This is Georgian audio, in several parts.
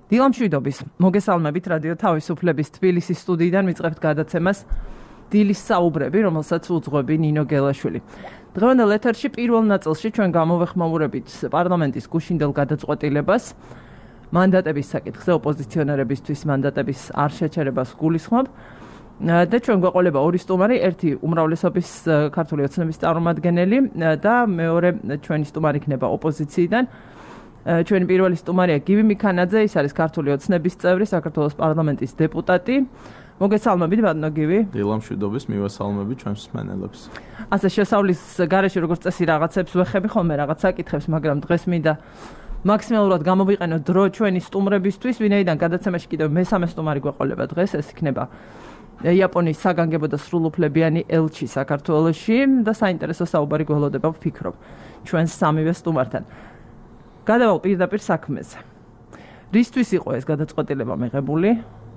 დილამშვიდობის მოგესალმებით რადიო თავისუფლების თბილისის სტუდიიდან ვიწყებთ გადაცემას დილის საუბრები, რომელსაც უძღვები ნინო გელაშვილი. დღევანდელ ეთერში პირველ ნაწილში ჩვენ გამოვეხმაურებით პარლამენტის გუშინდელ გადაწყვეტილებას მანდატების საკითხზე ოპოზიციონერებისთვის მანდატების არ შეჩერებას გულისხმობ და ჩვენ გვეყოლება ორი სტუმარი, ერთი უმრავლესობის ქართული ოცნების წარმომადგენელი და მეორე ჩვენი სტუმარი იქნება ოპოზიციიდან. ჩვენი პირველი სტუმარია გივი მიქანაძე, ის არის ქართული ოცნების წევრი, საქართველოს პარლამენტის დეპუტატი. მოგესალმებით, ბატონო გივი. დილამშვიდობის, მივესალმებით ჩვენს მსმენელებს. ასე შესავლის გარეშე როგორც წესი რაღაცებს ვეხები ხოლმე რაღაც საკითხებს, მაგრამ დღეს მინდა მაქსიმალურად გამოვიყენო დრო ჩვენი სტუმრებისთვის, ვინაიდან გადაცემაში კიდევ მესამე სტუმარი გვეყოლება დღეს, ეს იქნება იაპონიის საგანგებო და სრულუფლებიანი ელჩი საქართველოში და საინტერესო საუბარი გველოდება ვფიქრობ ჩვენს სამივე სტუმართან. გადავალ პირდაპირ საქმეზე. რისთვის იყო ეს გადაწყვეტილება მიღებული?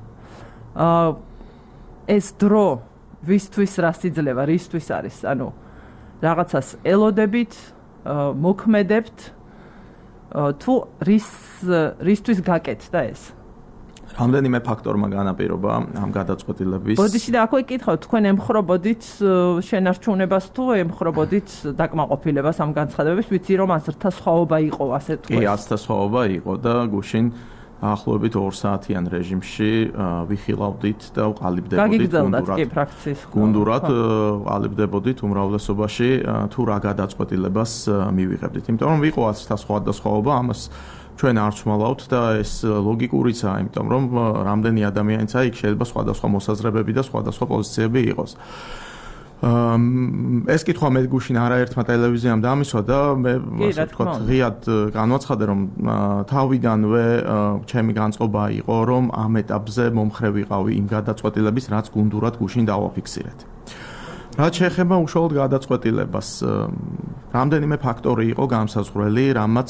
ეს დრო ვისთვის რას იძლევა, რისთვის არის? ანუ რაღაცას ელოდებით, მოქმედებთ თუ რისთვის გაკეთდა ეს? რამდენიმე ფაქტორმა განაპირობა ამ გადაწყვეტილების. ბოდიში და აქვე კითხავთ, თქვენ ემხრობოდით შენარჩუნებას თუ ემხრობოდით დაკმაყოფილებას ამ განცხადებების, ვიცი რომ ასრთა სხვაობა იყო, ასე თქვენ. კი, ასრთა სხვაობა იყო და გუშინ ახლობებით 2 საათიან რეჟიმში ვიხილავდით და ვყალიბდებოდით გუნდურად ვყალიბდებოდით უმრავლესობაში თუ რა გადაწყვეტილებას მივიღებდით. იმიტომ რომ ვიყო ასრთა სხვადასხვაობა, ამას ჩვენ არც ვმალავთ და ეს ლოგიკურიცაა, იმიტომ რომ რამდენი ადამიანიც იქ შეიძლება სხვადასხვა მოსაზრებები და სხვადასხვა პოზიციები იყოს. ეს კითხვა მე გუშინ არაერთმა ტელევიზიამ დამისვა და მე ასე ვთქვათ ღიად განვაცხადე რომ თავიდანვე ჩემი განწყობა იყო რომ ამ ეტაპზე მომხრე ვიყავი იმ გადაწყვეტილების რაც გუნდურად გუშინ დავაფიქსირეთ. რაც შეეხება უშუალოდ გადაწყვეტილებას, რამდენიმე ფაქტორი იყო განსაზღვრელი, რამაც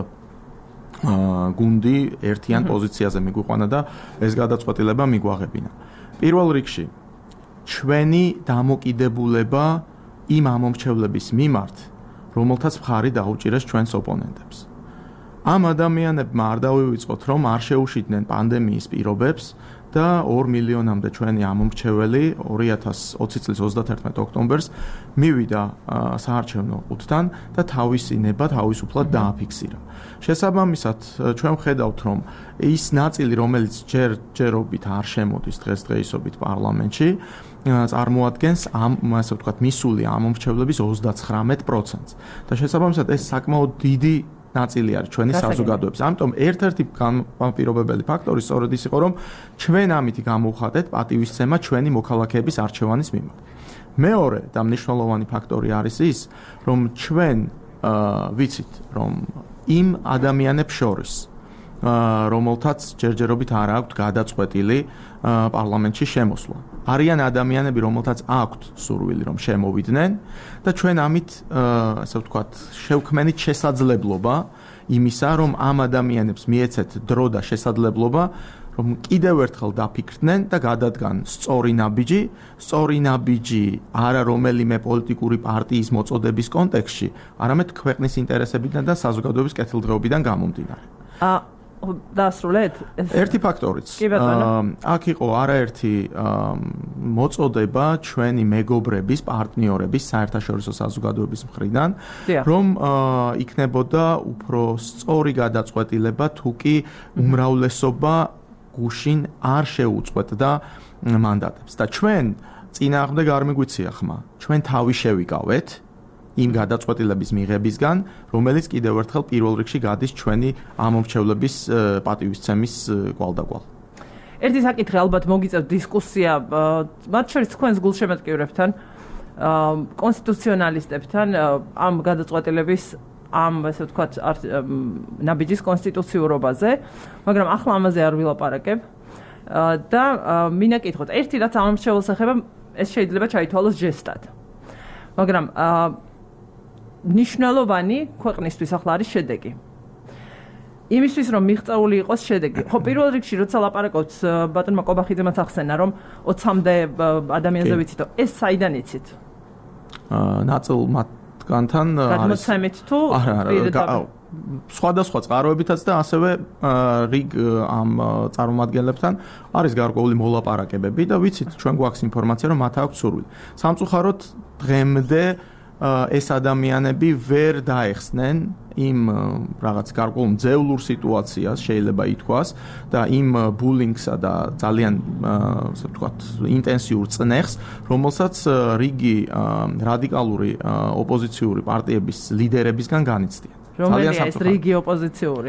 გუნდი ერთიან პოზიციაზე მიგვიყვანა და ეს გადაწყვეტილება მიგვაღებინა. პირველ რიგში ჩვენი დამოკიდებულება იმ ამომრჩევლების მიმართ, რომელთაც მხარი დაუჭირეს ჩვენს ოპონენტებს. ამ ადამიანებმა არ დავივიწყოთ, რომ არ შეუშიდნენ პანდემიის პირობებს და 2 მილიონამდე ჩვენი ამომრჩეველი 2020 წლის 31 ოქტომბერს მივიდა საარჩევნო ყუთთან და თავისი ნება თავისუფლად დააფიქსირა. შესაბამისად, ჩვენ ვხედავთ, რომ ის ნაწილი, რომელიც ჯერობით არ შემოდის დღესდღეობით პარლამენტში, წარმოადგენს ამ, ასე ვთქვათ, მისული ამომრჩევლების 39%-ს. და შესაბამისად, ეს საკმაოდ დიდი ნაწილი არის ჩვენი საზოგადოების. ამიტომ ერთ-ერთი განპირობებელი ფაქტორი სწორედ ის იყო, რომ ჩვენ ამით გამოვხატეთ პატივისცემა ჩვენი მოქალაქეების არჩევანის მიმართ. მეორე და მნიშვნელოვანი ფაქტორი არის ის, რომ ჩვენ ვიცით, რომ იმ ადამიანებს შორის, რომელთაც ჯერჯერობით არ აქვთ გადაწყვეტილი პარლამენტში შემოსვლა. არიან ადამიანები, რომელთაც აქვთ სურვილი, რომ შემოვიდნენ და ჩვენ ამით, ასე ვთქვათ, შევქმნით შესაძლებლობა იმისა, რომ ამ ადამიანებს მიეცეთ დრო და შესაძლებლობა, რომ კიდევ ერთხელ დაფიქრდნენ და გადადგან სწორი ნაბიჯი არა რომელიმე პოლიტიკური პარტიის მოწოდების კონტექსტში, არამედ ქვეყნის ინტერესებიდან და საზოგადოების კეთილდღეობიდან გამომდინარე. დაასრულეთ? ერთი ფაქტორიც. აქ იყო არაერთი მოწოდება ჩვენი მეგობრების, პარტნიორების, საერთაშორისო საზოგადოების მხრიდან, რომ იქნებოდა უფრო სწორი გადაწყვეტილება, თუ კი უმრავლესობა გუშინ არ შეუწყვეტდა მანდატებს. და ჩვენ წინააღმდეგ არ მიგვიცია ხმა. ჩვენ თავი შევიკავეთ იმ გადაწყვეტილების მიღებისგან, რომელიც კიდევ ერთხელ პირველ რიგში გადის ჩვენი ამომრჩევლების პატივისცემის კვალდაკვალ. ერთი საკითხი ალბათ მოგიწევთ დისკუსია, მათ შორის თქვენს გულშემატკივრებთან, კონსტიტუციონალისტებთან ამ გადაწყვეტილების ამ, ასე ვთქვათ, ნაბიჯის კონსტიტუციურობაზე, მაგრამ ახლა ამაზე არ ვილაპარაკებ და მინდა კითხოთ, ერთი რაც ამომრჩეველს ეხება, ეს შეიძლება ჩაითვალოს ჟესტად. მაგრამ ნიშნულოვანი ქვეყნისთვის ახლა არის შედეგი. იმისთვის რომ მიღწეული იყოს შედეგი. ხო, პირველ რიგში როცა ლაპარაკობთ, ბატონმა კობახიძემაც ახსენა, რომ 20-მდე ადამიანზე ვიცით, ეს საიდან იცით? ნაწილ მათგანთან გადმოცემით თუ სხვადასხვა წყაროებითაც და ასევე რიგ ამ წარმომადგენლებთან არის გარკვეული მოლაპარაკებები და ვიცით ჩვენ გვაქვს ინფორმაცია რომ მათ აქვს სურვილი. სამწუხაროდ დღემდე ეს ადამიანები ვერ დაეხსნენ იმ რაღაც გარკვეულ მძევლურ სიტუაციას შეიძლება ითქვას და იმ ბულინგსა და ძალიან ასე ვთქვათ ინტენსიურ წნეხს, რომელსაც რიგი რადიკალური ოპოზიციური პარტიების ლიდერებისგან განიცდიან. რომელია ეს რიგი ოპოზიციური?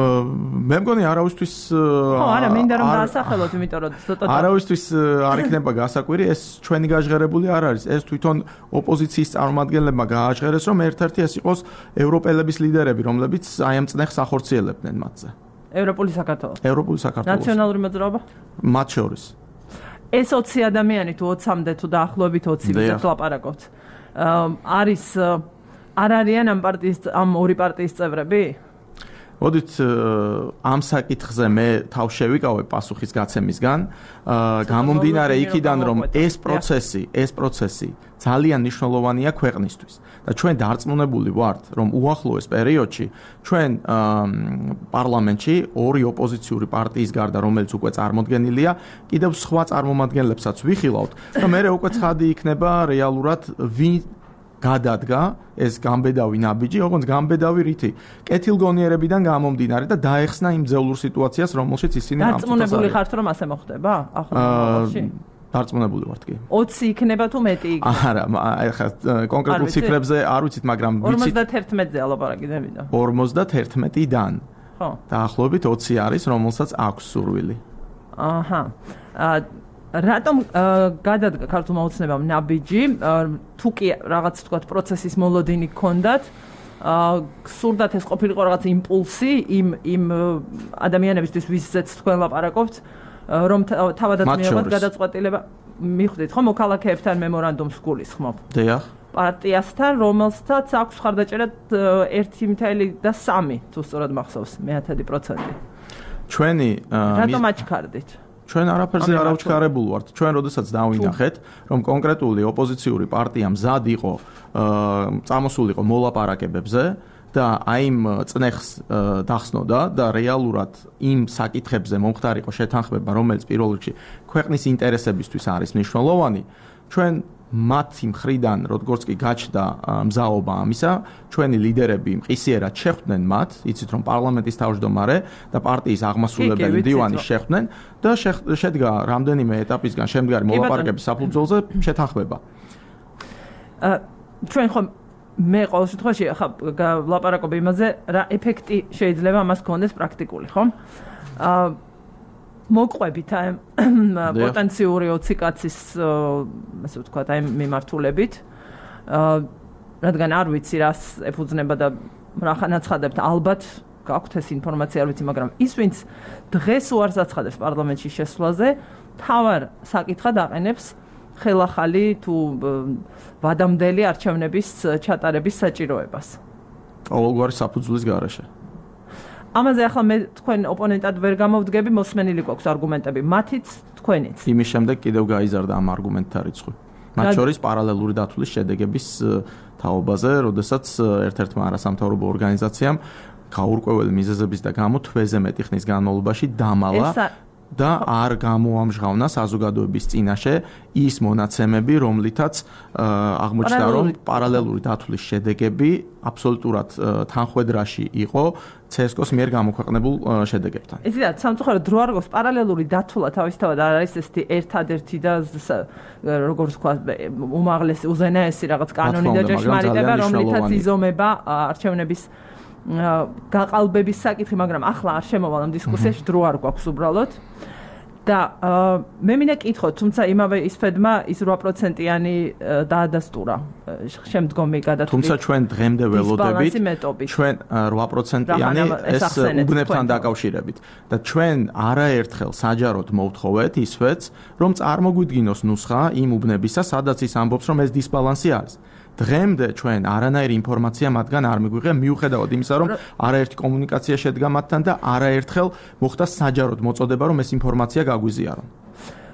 მე მგონი არავისთვის არა, მინდა რომ დაასახელოთ, იმიტომ რომ ცოტა არავისთვის არ იქნება გასაკვირი, ეს ჩვენი გაჟღერებული არ არის. ეს თვითონ ოპოზიციის წარმომადგენლებმა გააჟღერეს, რომ ერთ-ერთი ეს იყოს ევროპელების ლიდერები, რომლებიც აი ამ წნეხს ახორციელებდნენ მათზე. ევროპული საქართველოს. ევროპული საქართველოს. ნაციონალური მოძრაობა? მათ შორის. ეს 20 ადამიანი თუ 20-მდე თუ დაახლოებით 20 ვისაც ლაპარაკობთ. არის არ არიან ამ ორი პარტიის წევრები? მოდით ამ საკითხზე მე თავს შევიკავებ პასუხის გაცემისგან, გამომდინარე იქიდან რომ ეს პროცესი ძალიან მნიშვნელოვანია ქვეყნისთვის და ჩვენ დარწმუნებული ვართ, რომ უახლოეს პერიოდში ჩვენ პარლამენტში ორი ოპოზიციური პარტიის გარდა, რომელიც უკვე წარმოდგენილია, კიდევ სხვა წარმომადგენლებსაც ვიხილავთ და მე უკვე ცხადი იქნება რეალურად ვინ გადადგა ეს გამბედავი ნაბიჯი, ოღონდ გამბედავი რითი? კეთილგონიერებიდან გამომდინარე და დაეხსნა იმ ძევლურ სიტუაციას, რომელშიც ისინი გამწუთას. დარწმუნებული ხართ, რომ ასე მოხდება? ახლა დარწმუნებული ვართ კი. 20 იქნება თუ მეტი იქნება? არა, ახლა კონკრეტულ ციფრებზე არ ვიცით, მაგრამ ვიცით 51-ზე ალაპარაკი დევიდა. 51-დან. ხო. დაახლოებით 20 არის, რომელსაც აქვს სურვილი. აჰა. რატომ გადადგა ქართულმა ოცნებამ ნაბიჯი? თუ კი რაღაც თქვათ პროცესის მოლოდინი გქონდათ, გსურდათ ეს ყოფილიყო რაღაც იმპულსი იმ ადამიანებისთვის, ვისაც თქვენ ლაპარაკობთ, რომ თავადაც მიიღოთ გადაწყვეტილება, მიხვდით ხო მოქალაქეებთან მემორანდუმს გულისხმობ? დიახ. პარტიასთან, რომელსაც აქვს ხარდაჭერა 1.3 თუ სწორად მახსოვს, 1/10%. ჩვენი რატომ აჩქარდით? ჩვენ არაფერზე არ ავჩქარებულ ვართ. ჩვენ როდესაც დავინახეთ, რომ კონკრეტული ოპოზიციური პარტია მზად იყო წამოსულიყო მოლაპარაკებებზე და აი იმ წნეხს დახსნოდა და რეალურად იმ საკითხებზე მომხდარიყო შეთანხმება, რომელიც პირველ რიგში ქვეყნის ინტერესებისთვის არის მნიშვნელოვანი, ჩვენ მათი მხრიდან როგორც კი გაჩნდა მზაობა ამისა, ჩვენი ლიდერები მყისიერად შეხვდნენ მათ, იცით რომ პარლამენტის თავმჯდომარე და პარტიის აღმასრულებელი მდივანი შეხვდნენ და შედგა რამდენიმე ეტაპისგან შემდგარი მოლაპარაკების საფუძველზე შეთანხმება. ჩვენ ხომ მე ყოველ შემთხვევაში ახლა ვლაპარაკობ იმაზე, რა ეფექტი შეიძლება ამას გქონდეს პრაქტიკული, ხო? მოყვებით აი პოტენციური 20 კაცის ასე ვთქვათ აი მიმართულებით, რადგან არ ვიცი რას ეფუძნება და რა ხანაცხადებთ, ალბათ გაქვთ ეს ინფორმაცია, არ ვიცი, მაგრამ ის ვინც დღეს უარს აცხადებს პარლამენტში შესვლაზე, თავარ საკითხად აყენებს ხელახალი თუ ვადამდელი არჩევნების ჩატარების საჭიროებას. ყოველგვარი საფუძვლის გარეშე. ამაზე ახლა მე თქვენ ოპონენტად ვერ გამოვდგები, მოსმენილი გვაქვს არგუმენტები, მათიც თქვენიც. იმის შემდეგ კიდევ გაიზარდა ამ არგუმენტთა რიცხვი. მათ შორის პარალელური დათვლის შედეგების თაობაზე, როდესაც ერთ-ერთმა არასამთავრობო ორგანიზაციამ გაურკვეველი მიზეზების და გამო თვეზე მეტი ხნის განმავლობაში დამალა და არ გამოამჟღავნა საზოგადოების წინაშე ის მონაცემები, რომლითაც აღმოჩნდა, რომ პარალელური დათვლის შედეგები აბსოლუტურად თანხვედრაში იყო CSKO-ს მიერ გამოქვეყნებულ შედეგებთან. იცით, სამწუხაროდ დრო არ გვაქვს პარალელური დათვლა თავისთავად არ არის ეს ერთადერთი და როგორც ვთქვა, უმაღლესი უზენაესი რაღაც კანონი და ჭეშმარიტება, რომლითაც იზომება არჩევნების გაყალბების საკითხი, მაგრამ ახლა არ შემოვალ ამ დისკუსიაში, დრო არ გვაქვს უბრალოდ. და მე მინდა კითხოთ, თუმცა იმავე ისფედმა ის 8%-იანი დაადასტურა შემდგომი გადათვლის. თუმცა ჩვენ დღემდე ველოდებით, ჩვენ 8%-იანი ეს უბნებთან დაკავშირებით და ჩვენ არაერთხელ საჯაროდ მოვთხოვეთ ისვეც, რომ წარმოგვიდგინოს ნუსხა იმ უბნებისა, სადაც ის ამბობს, რომ ეს დისბალანსი არის. დღემდე ჩვენ არანაირი ინფორმაცია მათგან არ მიგვიღია, მიუხედავად იმისა, რომ არაერთი კომუნიკაცია შედგა მათთან და არაერთხელ მოხდა საჯაროდ მოწოდება, რომ ეს ინფორმაცია გაგვიზიარონ.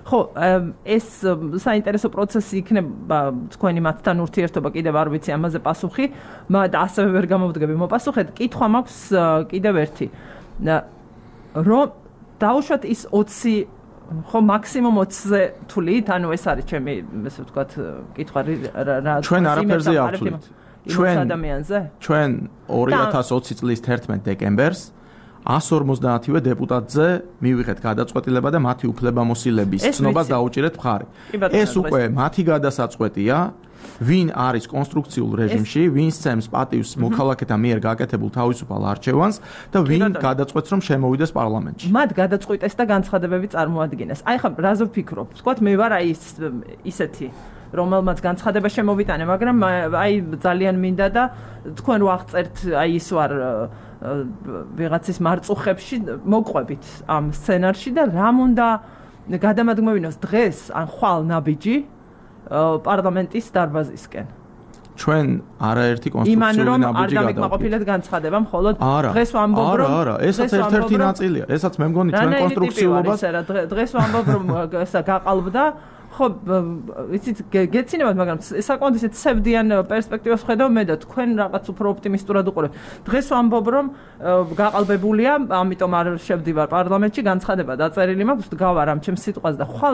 ხო, ეს საინტერესო პროცესი იქნება თქვენი მათთან ურთიერთობა კიდევ არ ვიცი ამაზე პასუხი, მაგრამ ასევე ვერ გამოვდგები მოპასუხეთ. კითხვა მაქვს კიდევ ერთი. რომ დაუშვათ ის 20 ხო მაქსიმუმ 20-ზე თვლით, ანუ ეს არის ჩემი ესე ვთქვათ კითხვა რა ჩვენ არაფერზე ავთვლით. ჩვენ ადამიანზე? ჩვენ 2020 წლის 11 დეკემბერს 150-ვე დეპუტატზე მივიღეთ გადაწყვეტილება და მათი უფლებამოსილების ცნობას დაუჭირეთ მხარი. ეს უკვე მათი გადასაწყვეტია, ვინ არის კონსტრუქციულ რეჟიმში, ვინ სცემს პატივს მოქალაქეთა მიერ გაკეთებულ თავისუფალ არჩევანს და ვინ გადაწყვეტს რომ შემოვიდეს პარლამენტში. მათ გადაწყვეტეს და განცხადებები წარმოადგინეს. აი ხა რაზე ვფიქრობ? ვთქვათ მე ვარ აი ისეთი რომელმაც განცხადება შემოვიტანე, მაგრამ აი ძალიან მინდა და თქვენ ვაღწერთ აი ის ვარ ვიღაცის მარწუხებში მოყვებით ამ სცენარში და რამ უნდა გადამადგმევინოს დღეს ან ხვალ ნაბიჯი პარლამენტის დარბაზისკენ. ჩვენ არაერთი კონსტრუქციული ნაბიჯი გადავაკეთეთ განცხადება მხოლოდ დღეს ვამბობ რომ არა, ესაც ერთ-ერთი ნაწილია. ესაც მე მგონი ჩვენ კონსტრუქციულობას დღეს ვამბობ რომ ესა გაყალბდა ხო ვიცით გეცინებათ მაგრამ საკმაოდ ისეთ ცევდიან პერსპექტივას ხედავ მე და თქვენ რაღაც უფრო ოპტიმისტურად უყურებთ დღეს ვამბობ რომ გაყალბებულია ამიტომ არ შევდივარ პარლამენტში განცხადება დაწერილი მაქვს გავარ ამ ჩემს სიტყვას და ხვალ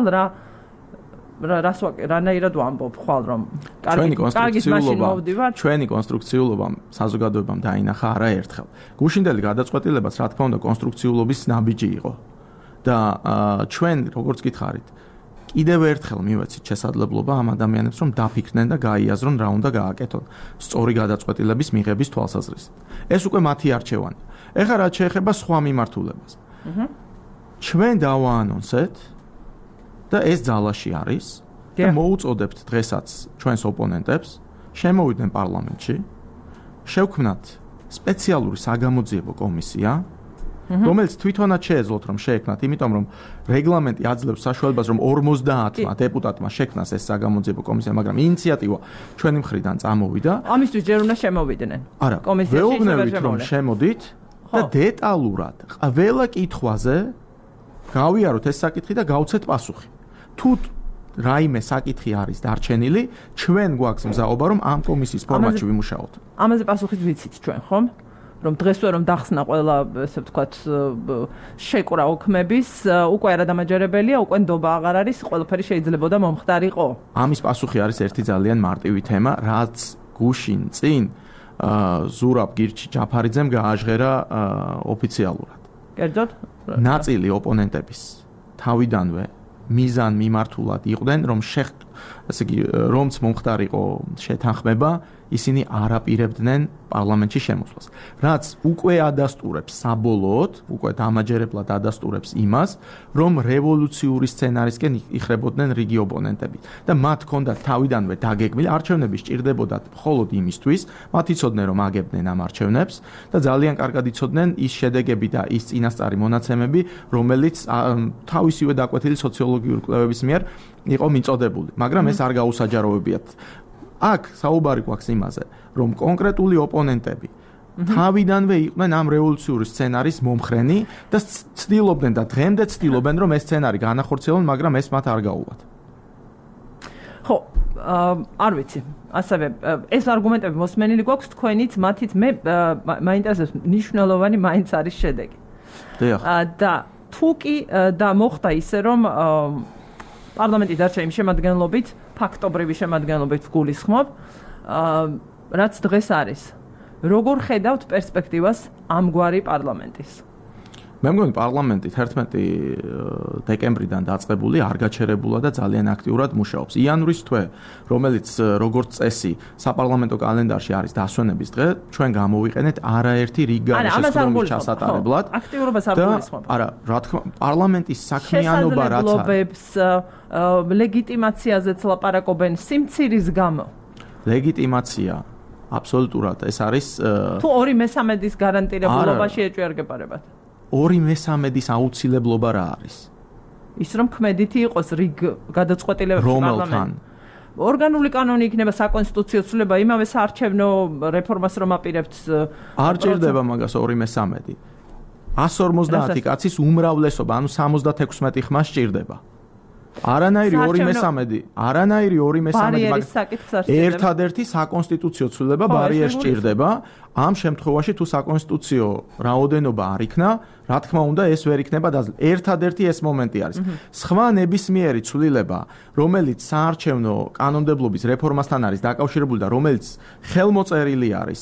რანაირად ვამბობ ხვალ რომ ჩვენი კონსტრუქციულობა საზოგადოებამ დაინახა არაერთხელ გუშინდელი გადაწყვეტილებაც რა თქმა უნდა კონსტრუქციულობის ნაბიჯი იყო და ჩვენ როგორც გითხარით კიდევ ერთხელ მივეცით შესაძლებლობა ამ ადამიანებს რომ დაფიქრდნენ და გაიაზრონ რა უნდა გააკეთონ სწორი გადაწყვეტილების მიღების თვალსაზრისით. ეს უკვე მათი არჩევანი. ეხლა რაც შეეხება სხვა მიმართულებას. ჩვენ დავაანონსეთ და ეს ძალაში არის და მოუწოდებთ დღესაც ჩვენს ოპონენტებს შემოვიდნენ პარლამენტში, შევქმნათ სპეციალური საგამოძიებო კომისია რომელიც თვითონაც შეეძლოთ რომ შეექმნათ, იმიტომ რომ რეგლამენტი აძლევს საშუალებას რომ 50 დეპუტატმა შექმნას ეს საგამოძიებო კომისია, მაგრამ ინიციატივა ჩვენი მხრიდან წამოვიდა. ამისთვის ჯერ უნდა შემოვიდნენ. კომისიაში ვეუბნებით რომ შემოდით და დეტალურად ყველა კითხვაზე გავიაროთ ეს საკითხი და გავცეთ პასუხი. თუ რაიმე საკითხი არის დარჩენილი, ჩვენ გვაქვს მზაობა რომ ამ კომისიის ფორმატში ვიმუშაოთ. ამაზე პასუხით ვიცით ჩვენ, ხომ? რომ დღესვე რომ დახსნა ყველა ესე ვთქვათ შეკვრა ოქმების უკვე არადამაჯერებელია, უკვე ნდობა აღარ არის, ყველაფერი შეიძლებოდა მომხდარიყო. ამის პასუხი არის ერთი ძალიან მარტივი თემა, რაც გუშინ წინ ზურაბ გირჩი ჯაფარიძემ გააჟღერა ოფიციალურად. კერძოდ? ნაწილი ოპონენტების თავიდანვე მიზან მიმართულად იყვნენ, რომ ასე იგი რომც მომხდარიყო შეთანხმება, ისინი არ აპირებდნენ პარლამენტში შემოსვლას. რაც უკვე ადასტურებს საბოლოოდ, უკვე დამაჯერებლად ადასტურებს იმას, რომ რევოლუციური სცენარისკენ იხრებოდნენ რიგი ოპონენტები და მათ ჰქონდათ თავიდანვე დაგეგმილი არჩევნები სჭირდებოდათ მხოლოდ იმისთვის, მათ იცოდნენ რომ აგებდნენ ამ არჩევნებს და ძალიან კარგად იცოდნენ ის შედეგები და ის წინასწარი მონაცემები, რომელიც თავისივე დაკვეთილი სოციოლოგიური კვლევების მიერ იყო მიწოდებული, მაგრამ ეს არ გაუსაჯაროვებიათ. აქ საუბარი გვაქვს იმაზე, რომ კონკრეტული ოპონენტები თავიდანვე იყვნენ ამ რევოლუციური სცენარის მომხრენი და ცდილობდნენ და დღემდე ცდილობენ, რომ ეს სცენარი განახორციელონ, მაგრამ ეს მათ არ გაუვათ. ხო, არ ვიცი. ასევე ეს არგუმენტები მოსმენილი გვაქვს თქვენიც, მათით მე მაინტერესებს მნიშვნელოვანი მაინც არის შედეგი. და თუ კი და მოხდა ისე, რომ პარლამენტი დარჩა იმ შემადგენლობით, ფაქტობრივი შემადგენლობით გულისხმობ, რაც დღეს არის. როგორ ხედავთ პერსპექტივას ამგვარი პარლამენტის? მე მგონი პარლამენტი 11 დეკემბრიდან დაწყებული არ გაჩერებულა და ძალიან აქტიურად მუშაობს. იანვრის თვე, რომელიც როგორც წესი საპარლამენტო კალენდარში არის დასვენების დღე, ჩვენ გამოვიყენეთ არაერთი რიგ განსხვავების ჩასატარებლად. აქტიურობას არ გულისხმობ. არა, რა თქმა უნდა, პარლამენტის საქმიანობა რაც არის, ლეგიტიმაციაზეც ლაპარაკობენ სიმცირის გამო. ლეგიტიმაცია აბსოლუტურად ეს არის თუ 2/3-ის გარანტირებულობაში ეჭვიარგებარებათ. 2/3-ის აუცილებლობა რა არის? ის რომ ქმედითი იყოს რიგ გადაწყვეტილებებში პარლამენტში. ორგანული კანონი იქნება საკონსტიტუციო ცვლილება, იმავე საარჩევნო რეფორმას რომ აპირებთ. არ ჭირდება მაგას 2/3. 150 კაცის უმრავლესობა, ანუ 76 ხმა სჭირდება. არანაირი 2/3, ბარიერის საკითხს არ სჭირდება. ერთადერთი საკონსტიტუციო ცვლილება ბარიერს სჭირდება. ამ შემთხვევაში თუ საკონსტიტუციო რაოდენობა არ იქნა, რა თქმა უნდა, ეს ვერ იქნება დაძლევა. ერთადერთი ეს მომენტი არის. სხვა ნებისმიერი ცვლილება, რომელიც საარჩევნო კანონმდებლობის რეფორმასთან არის დაკავშირებული და რომელიც ხელმოწერილი არის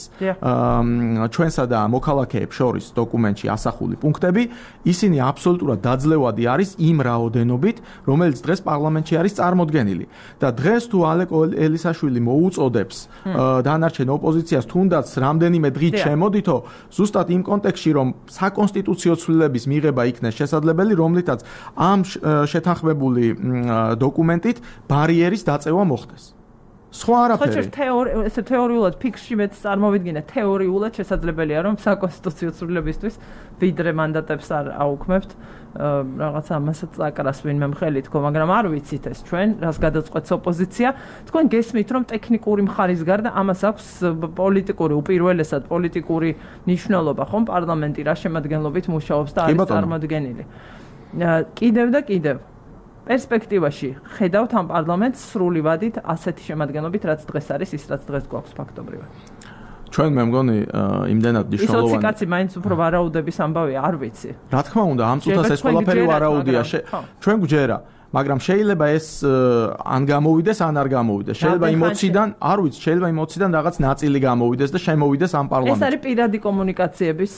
ჩვენსა და მოქალაქეებს შორის დოკუმენტში ასახული პუნქტები, ისინი აბსოლუტურად დაძლევადი არის იმ რაოდენობით, რომელიც დღეს პარლამენტში არის წარმოდგენილი. და დღეს თუ ალეკო ელისაშვილი მოუწოდებს დანარჩენ ოპოზიციას თუნდაც რამდენიმე დღით შემოდითო, ზუსტად იმ კონტექსტში, რომ საკონსტიტუციო ცვლილების მიღება იქნეს შესაძლებელი, რომლითაც ამ შეთანხმებული დოკუმენტით ბარიერის დაწევა მოხდეს. სხვა არაფერი. ხო, თეორიულად ფიქსში მეც წარმოვიდგინე, თეორიულად შესაძლებელია, რომ საკონსტიტუციო ცვლილებისთვის ვიდრე მანდატებს არ აუქმებთ, რაღაც ამასაც აკრას ვინმე მხელი თქო, მაგრამ არ ვიცით ეს ჩვენ, რას გადაწყვეტს ოპოზიცია. თქვენ გესმით, რომ ტექნიკური მხარის გარდა ამას აქვს პოლიტიკური, უპირველესად პოლიტიკური მნიშვნელობა, ხომ პარლამენტი რა შემადგენლობით მუშაობს და არის წარმოდგენილი. კიდევ და კიდევ პერსპექტივაში ხედავთ ამ პარლამენტს სრული ვადით ასეთი შემადგენლობით, რაც დღეს არის, ის რაც დღეს გვაქვს ფაქტობრივად. ჩვენ მე მგონი იმდენად მნიშვნელოვანი. 20 კაცი მაინც უფრო ვარაუდების ამბავია, არ ვიცი. რა თქმა უნდა, ამ წუთას ეს ყველაფერი ვარაუდია. ჩვენ გვჯერა, მაგრამ შეიძლება ეს ან გამოვიდეს, ან არ გამოვიდეს. შეიძლება იმოციდან, არ ვიცი, შეიძლება იმოციდან რაღაც ნაწილი გამოვიდეს და შემოვიდეს ამ პარლამენტში. ეს არის პირადი კომუნიკაციების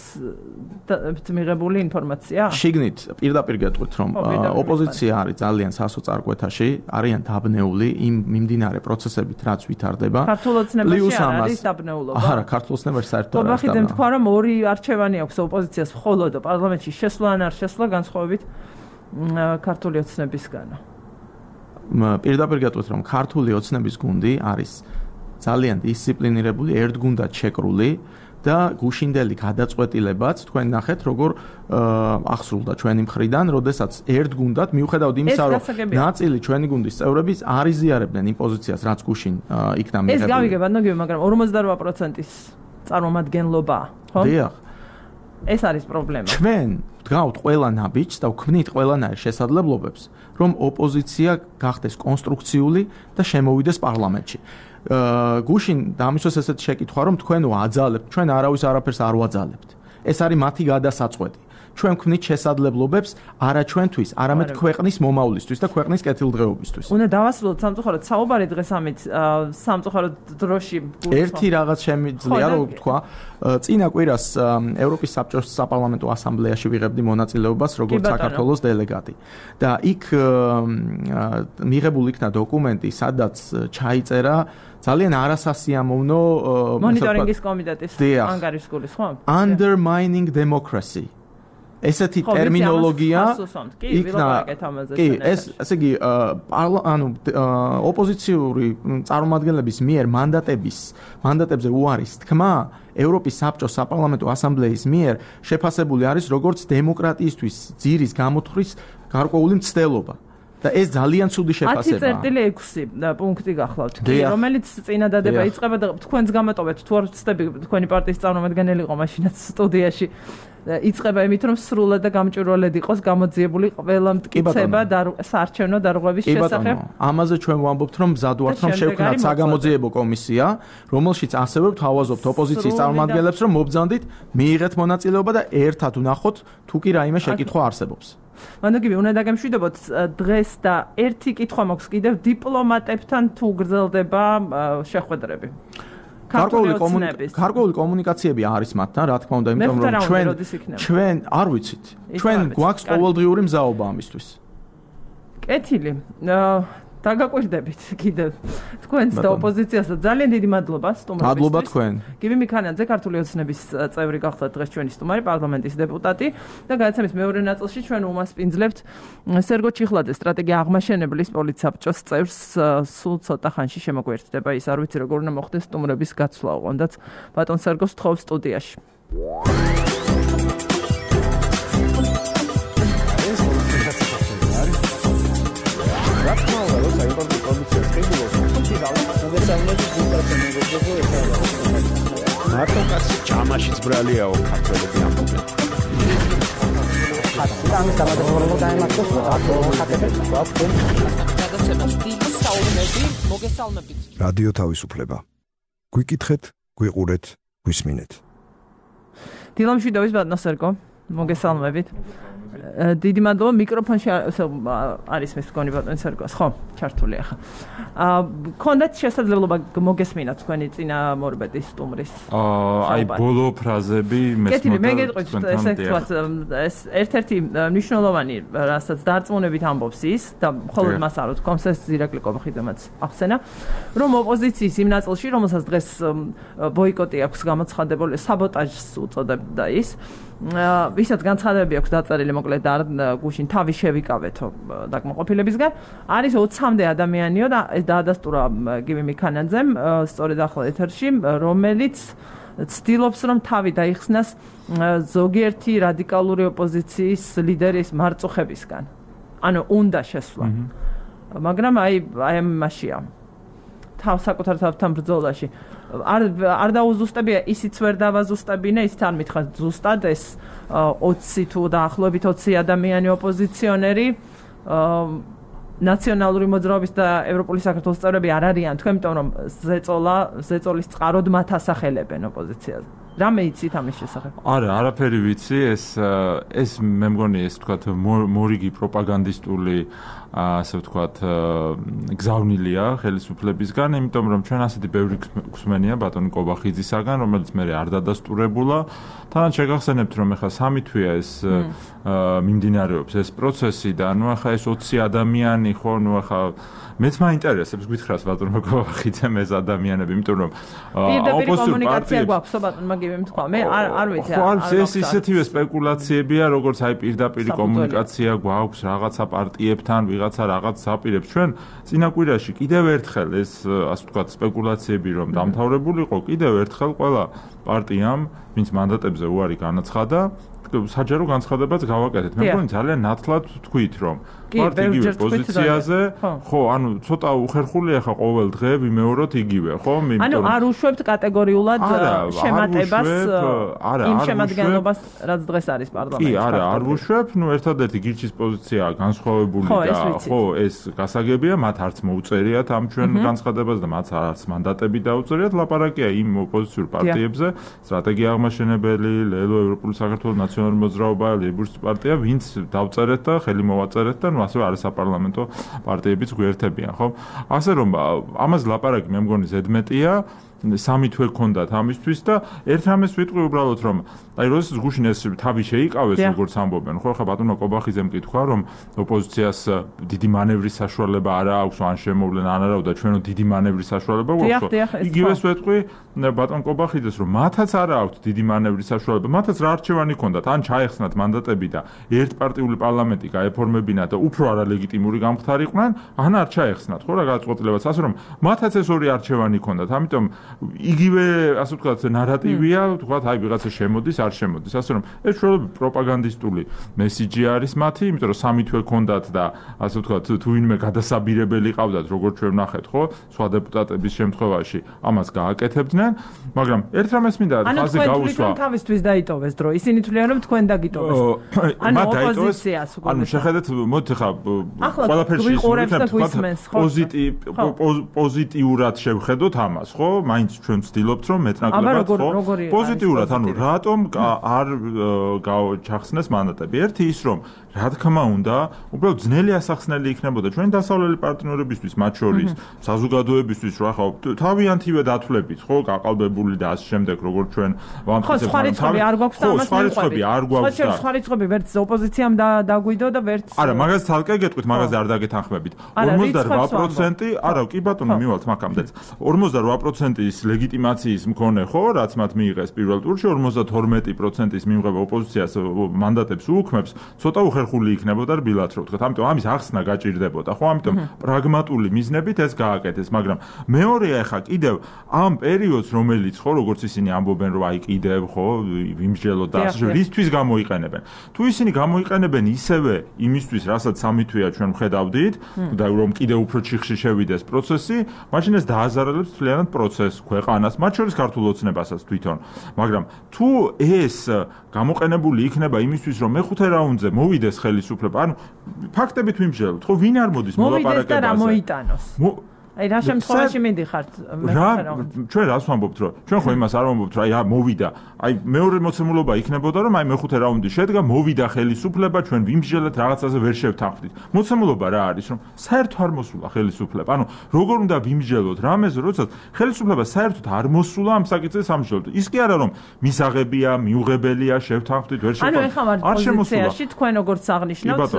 მიღებული ინფორმაცია? შიგნით პირდაპირ გეტყვით, რომ ოპოზიცია არის ძალიან სასოწარკვეთაში, არიან დაბნეული იმ მიმდინარე პროცესებით, რაც ვითარდება. ქართულ ოცნებაში არის დაბნეულობა? არა, ქართულ ოცნებაში საერთოდ არ არის. ხობახიძემ თქვა, რომ ორი არჩევანი აქვს ოპოზიციას მხოლოდ პარლამენტში შესვლა ან არ შესვლა განსხვავებით ქართული ოცნებისგანო. პირდაპირ გეტყვით, რომ ქართული ოცნების გუნდი არის ძალიან დისციპლინირებული, ერთგუნდად შეკრული და გუშინდელი გადაწყვეტილებაც თქვენ ნახეთ, როგორ ახსრულდა ჩვენი მხრიდან, როდესაც ერთგუნდად მიუხედავად იმისა, რომ ნაწილი ჩვენი გუნდის წევრების არ იზიარებდნენ იმ პოზიციას, რაც გუშინ იქნა მიღებული. ეს გავიგებ, მაგრამ 48%-ის წარმომადგენლობა, ხო? დიახ. ეს არის პრობლემა. ჩვენ ვდგავთ ყველა ნაბიჯს და ვქმნით ყველანაირ შესაძლებლობებს, რომ ოპოზიცია გახდეს კონსტრუქციული და შემოვიდეს პარლამენტში. გუშინ დამისვეს ესეთი შეკითხვა, რომ თქვენ ვაძალებთ, ჩვენ არავის არაფერს არ ვაძალებთ. ეს არის მათი გადასაწყვეტი. ჩვენ ვქმნით შესაძლებლობებს არა ჩვენთვის, არამედ ქვეყნის მომავლისთვის და ქვეყნის კეთილდღეობისთვის. უნდა დავასრულოთ სამწუხაროდ საუბარი დღეს ამით სამწუხაროდ დროში. ერთი რაღაც შემიძლია რომ ვთქვა, წინა კვირას ევროპის საბჭოს საპარლამენტო ასამბლეაში ვიღებდი მონაწილეობას როგორც საქართველოს დელეგატი. და იქ მიღებული იქნა დოკუმენტი, სადაც ჩაიწერა ძალიან არასასიამოვნო მონიტორინგის კომიტეტის ანგარიშგული, ხო? Undermining democracy. ესეთი ტერმინოლოგია იქნა. კი, ესე იგი, ოპოზიციური წარმომადგენლების მიერ მანდატებზე უარის თქმა ევროპის საბჭოს საპარლამენტო ასამბლეის მიერ შეფასებული არის როგორც დემოკრატიისთვის ძირის გამოთვლის გარკვეული მცდელობა. და ეს ძალიან ცუდი შეფასებაა. 10.6 პუნქტი გახლავთ, რომელიც წინადადება იწყება და თქვენს გამოტოვეთ, თუ არ ვცდები, თქვენი პარტიის წარმომადგენელი იყო მაშინაც სტუდიაში. იწყება იმით, რომ სრულად და გამჭვირვალედ იყოს გამოძიებული ყველა მტკიცება და საარჩევნო დარღვევის შესახებ. ამაზე ჩვენ ვამბობთ, რომ მზად ვართ, რომ შევქმნათ საგამოძიებო კომისია, რომელშიც ასევე ვთავაზობთ ოპოზიციის წარმომადგენლებს, რომ მობრძანდით, მიიღეთ მონაწილეობა და ერთად ვნახოთ, თუ კი რაიმე შეკითხვა არსებობს. მანდაგივი უნდა დაგემშვიდობოთ დღეს და ერთი კითხვა მაქვს კიდევ დიპლომატებთან თუ გრძელდება შეხვედრები. გარკვეული კომუნიკაციები არის მათთან, რა თქმა უნდა, იმიტომ რომ ჩვენ არ ვიცით. ჩვენ გვაქვს ყოველდღიური მზაობა ამისთვის. კეთილი. დაგაკვირდებით კიდევ თქვენს და ოპოზიციას და ძალიან დიდი მადლობა სტუმრობისთვის. მადლობა თქვენ. გივი მიქანაძე, ქართული ოცნების წევრი გახდათ დღეს ჩვენი სტუმარი, პარლამენტის დეპუტატი და გადაცემის მეორე ნაწილში ჩვენ უმასპინძლებთ სერგო ჩიხლაძე, სტრატეგია აღმაშენებლის პოლიცსაბჭოს წევრს. სულ ცოტა ხანში შემოგვერთდება ის, არ ვიცი როგორ უნდა მოხდეს სტუმრების გაცვლა, ოღონდაც ბატონ სერგოს თხოვს სტუდიაში. მარტო კაცი ჩამაშიც ბრალიაო ქართველები ამბობენ. რადიო თავისუფლება. გვიკითხეთ, გვიყურეთ, გვისმინეთ. დილამშვიდობის ბატონო სერგო, მოგესალმებით. დიდი მადლობა მიკროფონში არის მის მგონი ბატონი სერგოს, ხო, ჩართული ახლა. გქონდათ შესაძლებლობა მოგესმინათ თქვენი წინამორბედის სტუმრის. აი ბოლო ფრაზები მესმოდა. მე გეტყვით ესე ვთქვათ, ეს ერთ-ერთი მნიშვნელოვანი, რასაც დარწმუნებით ამბობს ის და მხოლოდ მას არ ვთქვამს, ეს ირაკლი კობახიძემაც ახსენა, რომ ოპოზიციის იმ ნაწილში, რომელსაც დღეს ბოიკოტი აქვს გამოცხადებული, საბოტაჟს უწოდებდა ის. ვისაც განცხადებები აქვს დაწერილი მოკლედ არ გუშინ თავი შევიკავეთო დაკმაყოფილებისგან არის 20-მდე ადამიანიო და ეს დაადასტურა გივი მიქანაძემ სწორედ ახლა ეთერში რომელიც ცდილობს რომ თავი დაიხსნას ზოგიერთი რადიკალური ოპოზიციის ლიდერის მარწუხებისგან ანუ უნდა შესვლა მაგრამ აი ამაშია საკუთარ თავთან ბრძოლაში არ დაუზუსტებია ისიც ვერ დავაზუსტებინა ისიც არ მითხრა ზუსტად ეს 20 თუ დაახლოებით 20 ადამიანი ოპოზიციონერი ნაციონალური მოძრაობის და ევროპული საქართველოს წევრები არ არიან თქვენ იმიტომ რომ ზეწოლის წყაროდ მათ ასახელებენ ოპოზიციაზე რამე იცით ამის შესახებ? არა, არაფერი ვიცი, ეს მე მგონი ეს თქვათ მორიგი პროპაგანდისტული ასე ვთქვათ გზავნილია ხელისუფლებისგან, იმიტომ რომ ჩვენ ასეთი ბევრი გვსმენია ბატონი კობახიძისაგან, რომელიც მე არ დადასტურებულა. თანაც შეგახსენებთ რომ ეხლა სამი თვეა ეს მიმდინარეობს ეს პროცესი და ნუ ახლა ეს 20 ადამიანი ხო, ნუ ახლა მეც მაინტერესებს გითხრას ბატონო კობახიძემ ეს ადამიანები, იმიტომ რომ პირდაპირ კომუნიკაცია გვაქვს ბატონმა გივი თქვა, მე არ ვიცი. ხო, ეს ისეთივე სპეკულაციებია, როგორც აი პირდაპირ კომუნიკაცია გვაქვს რაღაცა პარტიებთან, ვიღაცა რაღაც აპირებს. ჩვენ წინაკვირაში კიდევ ერთხელ ეს ასე ვთქვათ სპეკულაციები რომ დამთავრებულიყო, კიდევ ერთხელ ყველა პარტიამ, ვინც მანდატებზე უარი განაცხადა, საჯარო განცხადებაც გავაკეთეთ. მე მგონი ძალიან ნათლად ვთქვით რომ ვართ იგივე პოზიციაზე, ხო, ანუ ცოტა უხერხულია ხა ყოველ დღე ვიმეოროთ იგივე, ხო? ანუ არ უშვებთ კატეგორიულად შემატებას იმ შემადგენლობას, რაც დღეს არის პარლამენტში. კი, არა, არ უშვებ, ნუ ერთადერთი გირჩის პოზიცია განსხვავებული და ხო, ეს გასაგებია, მათ არც მოუწერიათ ამ ჩვენ განცხადებას და მათ არც მანდატები დაუწერიათ, ლაპარაკია იმ ოპოზიციურ პარტიებზე, სტრატეგია აღმაშენებელი, ლელო ევროპული საქართველოს ნაციონალური მოძრაობა, ლეიბურისტული პარტია, ვინც დავწერეთ და ხელი მოვაწერეთ და ასე არასაპარლამენტო პარტიებიც გვერდებიან, ხო? ასე რომ ამას ლაპარაკი მე მგონი ზედმეტია, სამი თვე გქონდათ ამისთვის და ერთ რამეს ვიტყვი უბრალოდ რომ აი როდესაც გუშინ ეს თავი შეიკავეს როგორც ამბობენ, ხო, ხა ბატონო კობახიძემ კითხვა რომ ოპოზიციას დიდი მანევრის საშუალება არ აქვს, ან შემოვლენ ან არა და ჩვენო დიდი მანევრის საშუალება გვაქვს. იგივეს ვეტყვი ბატონ კობახიძეს რომ მათაც არ აქვს დიდი მანევრის საშუალება, მათაც რა არჩევანი ჰქონდათ, ან ჩაეხსნათ მანდატები და ერთპარტიული პარლამენტი გაეფორმებინათ და უფრო არალეგიტიმური გამხდარიყვნენ, ან არ ჩაეხსნათ, ხო რა გადაწყვეტილებაც, ასე რომ მათაც ეს ორი არჩევანი ჰქონდათ, ამიტომ იგივე ასე ვთქვათ ნარატივია, ვთქვათ აი ვიღაცა შემოდის, არ შემოდის, ასე რომ ეს ჩვეულებრივ პროპაგანდისტული მესიჯი არის მათი, იმიტომ რომ სამი თვე ჰქონდათ და ასე ვთქვათ თუ ვინმე გადასაბირებელი ყავდათ, როგორც ჩვენ ვნახეთ, ხო, სხვა დეპუტატების შემთხვევაში ამას გააკეთებდნენ, მაგრამ ერთ რამეს მინდა ხაზი გავუსვა. ანუ თავისთვის დაიტოვეს დრო, ისინი თვლიან რომ თქვენ დაგიტოვეს. ანუ ოპოზიციას უკვე. ანუ შეხედეთ, მოდით ხა ყველაფერში პოზიტიურად შევხედოთ ამას, ხო? მაინც ჩვენ ვცდილობთ რომ მეტნაკლებად ხო პოზიტიურად, ანუ რატომ არ ჩახსნეს მანდატები? ერთი ის რომ რა თქმა უნდა, უბრალოდ ძნელი ასახსნელი იქნებოდა ჩვენი დასავლელი პარტნიორებისთვის, მათ შორის საზოგადოებისთვის, რა ხო, თავიანთივე დათვლებით, ხო, გაყალბებული და ასე შემდეგ, როგორც ჩვენ ვამტკიცებთ. ხო, სხვა რიცხვები არ გვაქვს და ამას სხვა რიცხვები არ გვაქვს და სხვა რიცხვები ვერც ოპოზიციამ დაგვიდო და ვერც არა, მაგას თალკე გეტყვით, მაგაზე არ დაგეთანხმებით. 48%, არა, კი ბატონო, მივალთ მაგამდეც. 48%-ის ლეგიტიმაციის მქონე ხო, რაც მათ მიიღეს პირველ ტურში, 52%-ის მიმღება ოპოზიციას მანდატებს უუქმებს, ცოტა უხერხული იქნებოდა რბილად რო ვთქვათ. ამიტომ ამის ახსნა გაჭირდებოდა, ხო? ამიტომ პრაგმატული მიზნებით ეს გააკეთეს, მაგრამ მეორეა ახლა კიდევ ამ პერიოდს, რომელიც ხო, როგორც ისინი ამბობენ, რომ აი კიდევ ხო, ვიმსჯელოთ და ასე რისთვის გამოიყენებენ. თუ ისინი გამოიყენებენ ისევე იმისთვის, რასაც სამი თვეა ჩვენ ვხედავდით და რომ კიდევ უფრო ჩიხში შევიდეს პროცესი, მაშინ ეს დააზარალებს მთლიანად პროცესს. უხდეს ქვეყანას, მათ შორის ქართულ ოცნებასაც თვითონ. მაგრამ თუ ეს გამოყენებული იქნება იმისთვის, რომ მეხუთე რაუნდზე მოვიდეს ხელისუფლება, ანუ ფაქტებით ვიმსჯელოთ, ხო, ვინ არ მოდის მოლაპარაკებაზე? მოვიდეს და რა მოიტანოს? აი რა შემთხვევაში მიდიხართ ჩვენ რას ვამბობთ რომ ჩვენ ხო იმას არ ვამბობთ რომ აი მოვიდა აი მეორე მოცემულობა იქნებოდა რომ აი მეხუთე რაუნდი შედგა მოვიდა ხელისუფლება ჩვენ ვიმსჯელეთ რაღაცაზე ვერ შევთანხმდით მოცემულობა რა არის რომ საერთოდ არ მოსულა ხელისუფლება ანუ როგორ უნდა ვიმსჯელოთ რამეზე როდესაც ხელისუფლება საერთოდ არ მოსულა ამ საკითხზე სამსჯელოდ ის კი არა რომ მისაღებია მიუღებელია შევთანხმდით ვერ შევთანხმდით ანუ ეხლა ვარ პოზიციაში თქვენ როგორც აღნიშნავთ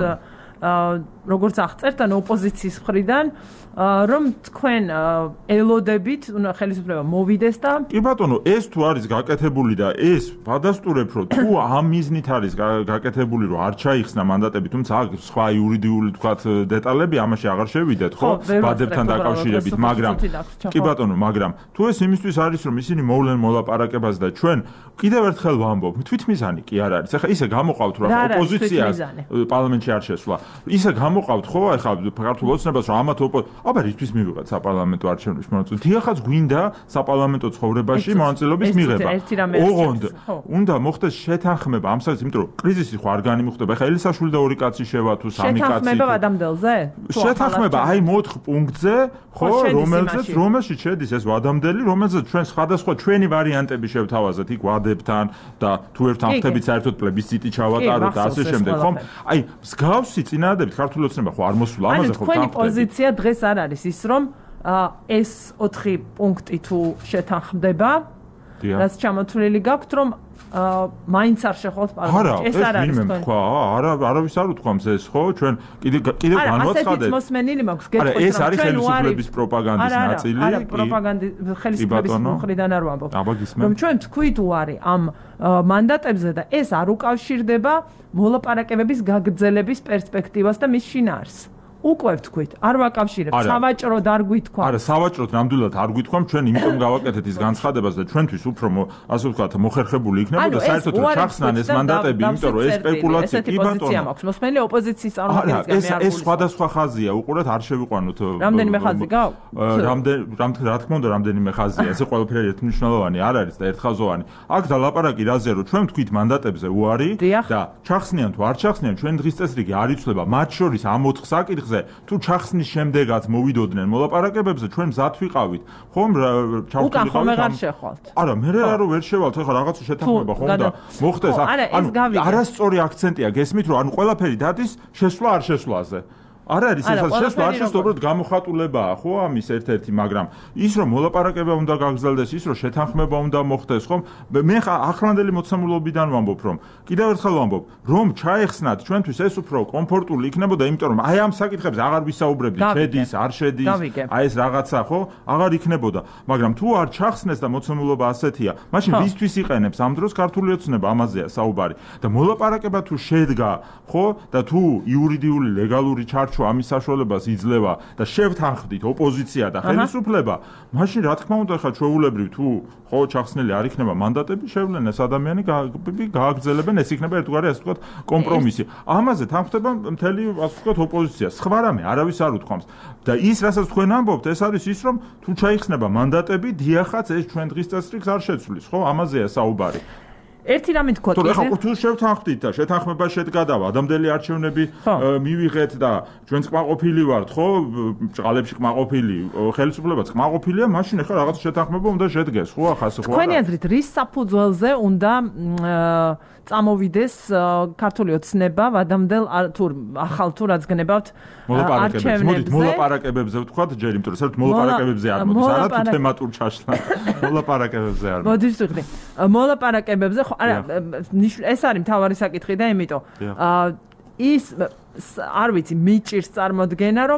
როგორც აღწერთ ან ოპოზიციის მხრიდან რომ თქვენ ელოდებით ხელისუფლება მოვიდეს და კი ბატონო ეს თუ არის გაკეთებული და ეს ვადასტურებ რომ თუ ამ მიზნით არის გაკეთებული რომ არ ჩაიხსნა მანდატები თუმცა აქ სხვა იურიდიული თქვათ დეტალები ამაში აღარ შევიდეთ ხო ბადებთან დაკავშირებით მაგრამ კი ბატონო მაგრამ თუ ეს იმისთვის არის რომ ისინი მოვლენ მოლაპარაკებას და ჩვენ კიდევ ერთხელ ვამბობ თვითმიზანი კი არ არის ახლა ისე გამოყავთ რომ ოპოზიციას პარლამენტში არ შესვლა ისე გამოყავთ ხო ახლა ქართულ ოცნებას რომ ამათ აბა რისთვის მივიღეთ საპარლამენტო არჩევნებში მონაწილეობა? დიახაც გვინდა საპარლამენტო ცხოვრებაში მონაწილეობის მიღება. ოღონდ უნდა მოხდეს შეთანხმება ამ საკითხზე, იმიტომ რომ კრიზისი ხო არ განიმუხტება. ეხლა ელისაშვილი და ორი კაცი შევა თუ სამი კაცი. შეთანხმება ვადამდელზე? შეთანხმება აი 4 პუნქტზე, ხო, რომელშიც შედის ეს ვადამდელი, რომელზეც ჩვენ სხვადასხვა ჩვენი ვარიანტები შევთავაზეთ იქ ვადებთან და თუ ერთანხმდებით საერთოდ პლებისციტი ჩავატაროთ და ასე შემდეგ, ხო? აი მსგავსი წინადადებით ქართული ოცნება ხო არ მოსულა ამაზე ხო თქვენი პოზიცია დღეს არ არის ის რომ ეს 4 პუნქტი თუ შეთანხმდება რაც ჩამოთვლილი გაქვთ რომ მაინც არ შეხვალთ პარლამენტში ეს არ არის თქვა არავის არ უთქვამს ეს ხო ჩვენ კიდე განვაცხადეთ ასეთიც მოსმენილი მაქვს გეტყვით რომ ეს არის ხელისუფლების პროპაგანდის ნაწილი არა პროპაგანდის ხელისუფლების მხრიდან არ ვამბობ რომ ჩვენ თქვით უარი ამ მანდატებზე და ეს არ უკავშირდება მოლაპარაკებების გაგრძელების პერსპექტივას და მის შინაარსს უკვე ვთქვით, არ ვაკავშირებთ, სავაჭროდ არ გვითქვა. არა, სავაჭროდ ნამდვილად არ გვითქვამ, ჩვენ იმიტომ გავაკეთეთ ის განცხადებას და ჩვენთვის უფრო ასე ვთქვათ, მოხერხებული იქნება და საერთოდ ჩახსნან ეს მანდატები, იმიტომ რომ ეს სპეკულაცია კი ბატონო. მოსმენელი ოპოზიციის წარმომადგენლისგან მე არ ეს სხვადასხვა ხაზია, უყურეთ, არ შევიყვანოთ. რამდენიმე ხაზი გაქვს? რა თქმა უნდა, რამდენიმე ხაზია, ესე ყველაფერი ერთმნიშვნელოვანი არ არის და ერთხაზოვანი. აქ და ლაპარაკი რაზე რომ ჩვენ ვთქვით მანდატებზე უარი და ჩახსნიან თუ არ ჩახსნიან, ჩვენ დღის წესრიგი არ იცვლება, მათ შორის ამ 4 საკითხზე თუ ჩახსნის შემდეგაც მოვიდოდნენ მოლაპარაკებებზე ჩვენ მზად ვიყავით ხომ ჩავთვლით ხომ აღარ შეხვალთ არა მე რა ვერ შევალთ ახლა რაღაცა შეთანხმება ხომ და მოხდეს ანუ არასწორი აქცენტია გესმით რომ ანუ ყველაფერი დადის შესვლა არ შესვლაზე არ არის ეს შესვლა არ შესვლა უბრალოდ გამოხატულებაა ხო ამის ერთ-ერთი მაგრამ ის რომ მოლაპარაკება უნდა გაგრძელდეს ის რომ შეთანხმება უნდა მოხდეს ხომ მე ახლანდელი მოცემულობიდან ვამბობ რომ კიდევ ერთხელ ვამბობ რომ ჩაეხსნათ ჩვენთვის ეს უფრო კომფორტული იქნებოდა იმიტომ რომ აი ამ საკითხებზე აღარ ვისაუბრებდით შედის არ შედის აი ეს რაღაცა ხო აღარ იქნებოდა მაგრამ თუ არ ჩახსნეს და მოცემულობა ასეთია მაშინ ვისთვის იყენებს ამ დროს ქართული ოცნება ამაზეა საუბარი და მოლაპარაკება თუ შედგა ხო და თუ იურიდიული ლეგალური ამის საშუალებას იძლევა და შევთანხმდით ოპოზიცია და ხელისუფლება, მაშინ რა თქმა უნდა ხა ჩვეულებრივ თუ ხო ჩახსნილი არ იქნება მანდატები, შევლენ ეს ადამიანი გააგრძელებენ, ეს იქნება ერთგვარი ასე ვთქვათ კომპრომისი. ამაზე თანხმდება მთელი ასე ვთქვათ ოპოზიცია. სხვა რამე არავის არ უთქვამს. და ის რასაც თქვენ ამბობთ, ეს არის ის რომ თუ ჩაიხსნება მანდატები, დიახაც ეს ჩვენ დღის წესრიგს არ შეცვლის, ხო? ამაზეა საუბარი. ერთი რამე თქვა კიდე ხო თუ შევთანხმდით და შეთანხმება შედგა და ადამიანები არჩევნები მივიღეთ და ჩვენც კმაყოფილი ვართ ხო ჭყალებში კმაყოფილი ხელისუფლებაც კმაყოფილია მაშინ ახლა რაღაც შეთანხმება უნდა შედგეს ხო ახლა ხო თქვენი აზრით რის საფუძველზე უნდა წამოვიდეს ქართული ოცნება ვადამდელ თუ ახალ თუ რაც გნებავთ არჩევნებზე მოლაპარაკებებზე ვთქვათ ჯერ იმიტომ რომ საერთოდ მოლაპარაკებებზე არ მოდის არა თუ თემატურ ჩაშლა მოლაპარაკებებზე არ მოდის ვთქვი მოლაპარაკებებზე ხო არა ეს არის მთავარი საკითხი და იმიტომ ის არ ვიცი მიჭირს წარმოდგენა რომ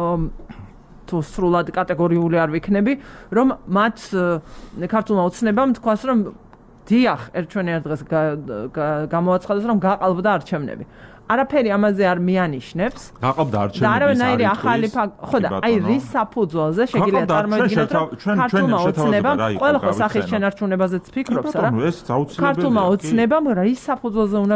თუ სრულად კატეგორიული არ ვიქნები რომ მათ ქართულმა ოცნებამ თქვას რომ დიახ, ერთ დღეს გამოაცხადეს რომ გაყალბდა არჩევნები. არაფერი ამაზე არ მიანიშნებს. გაყავდა არჩევნების და არავინაირი ახალი ხო და აი რის საფუძველზე შეგიძლია წარმოიდგინოთ რომ ქართულმა ოცნებამ ყველა ხო სახის შენარჩუნებაზეც ფიქრობს რა. ქართულმა ოცნებამ რის საფუძველზე უნდა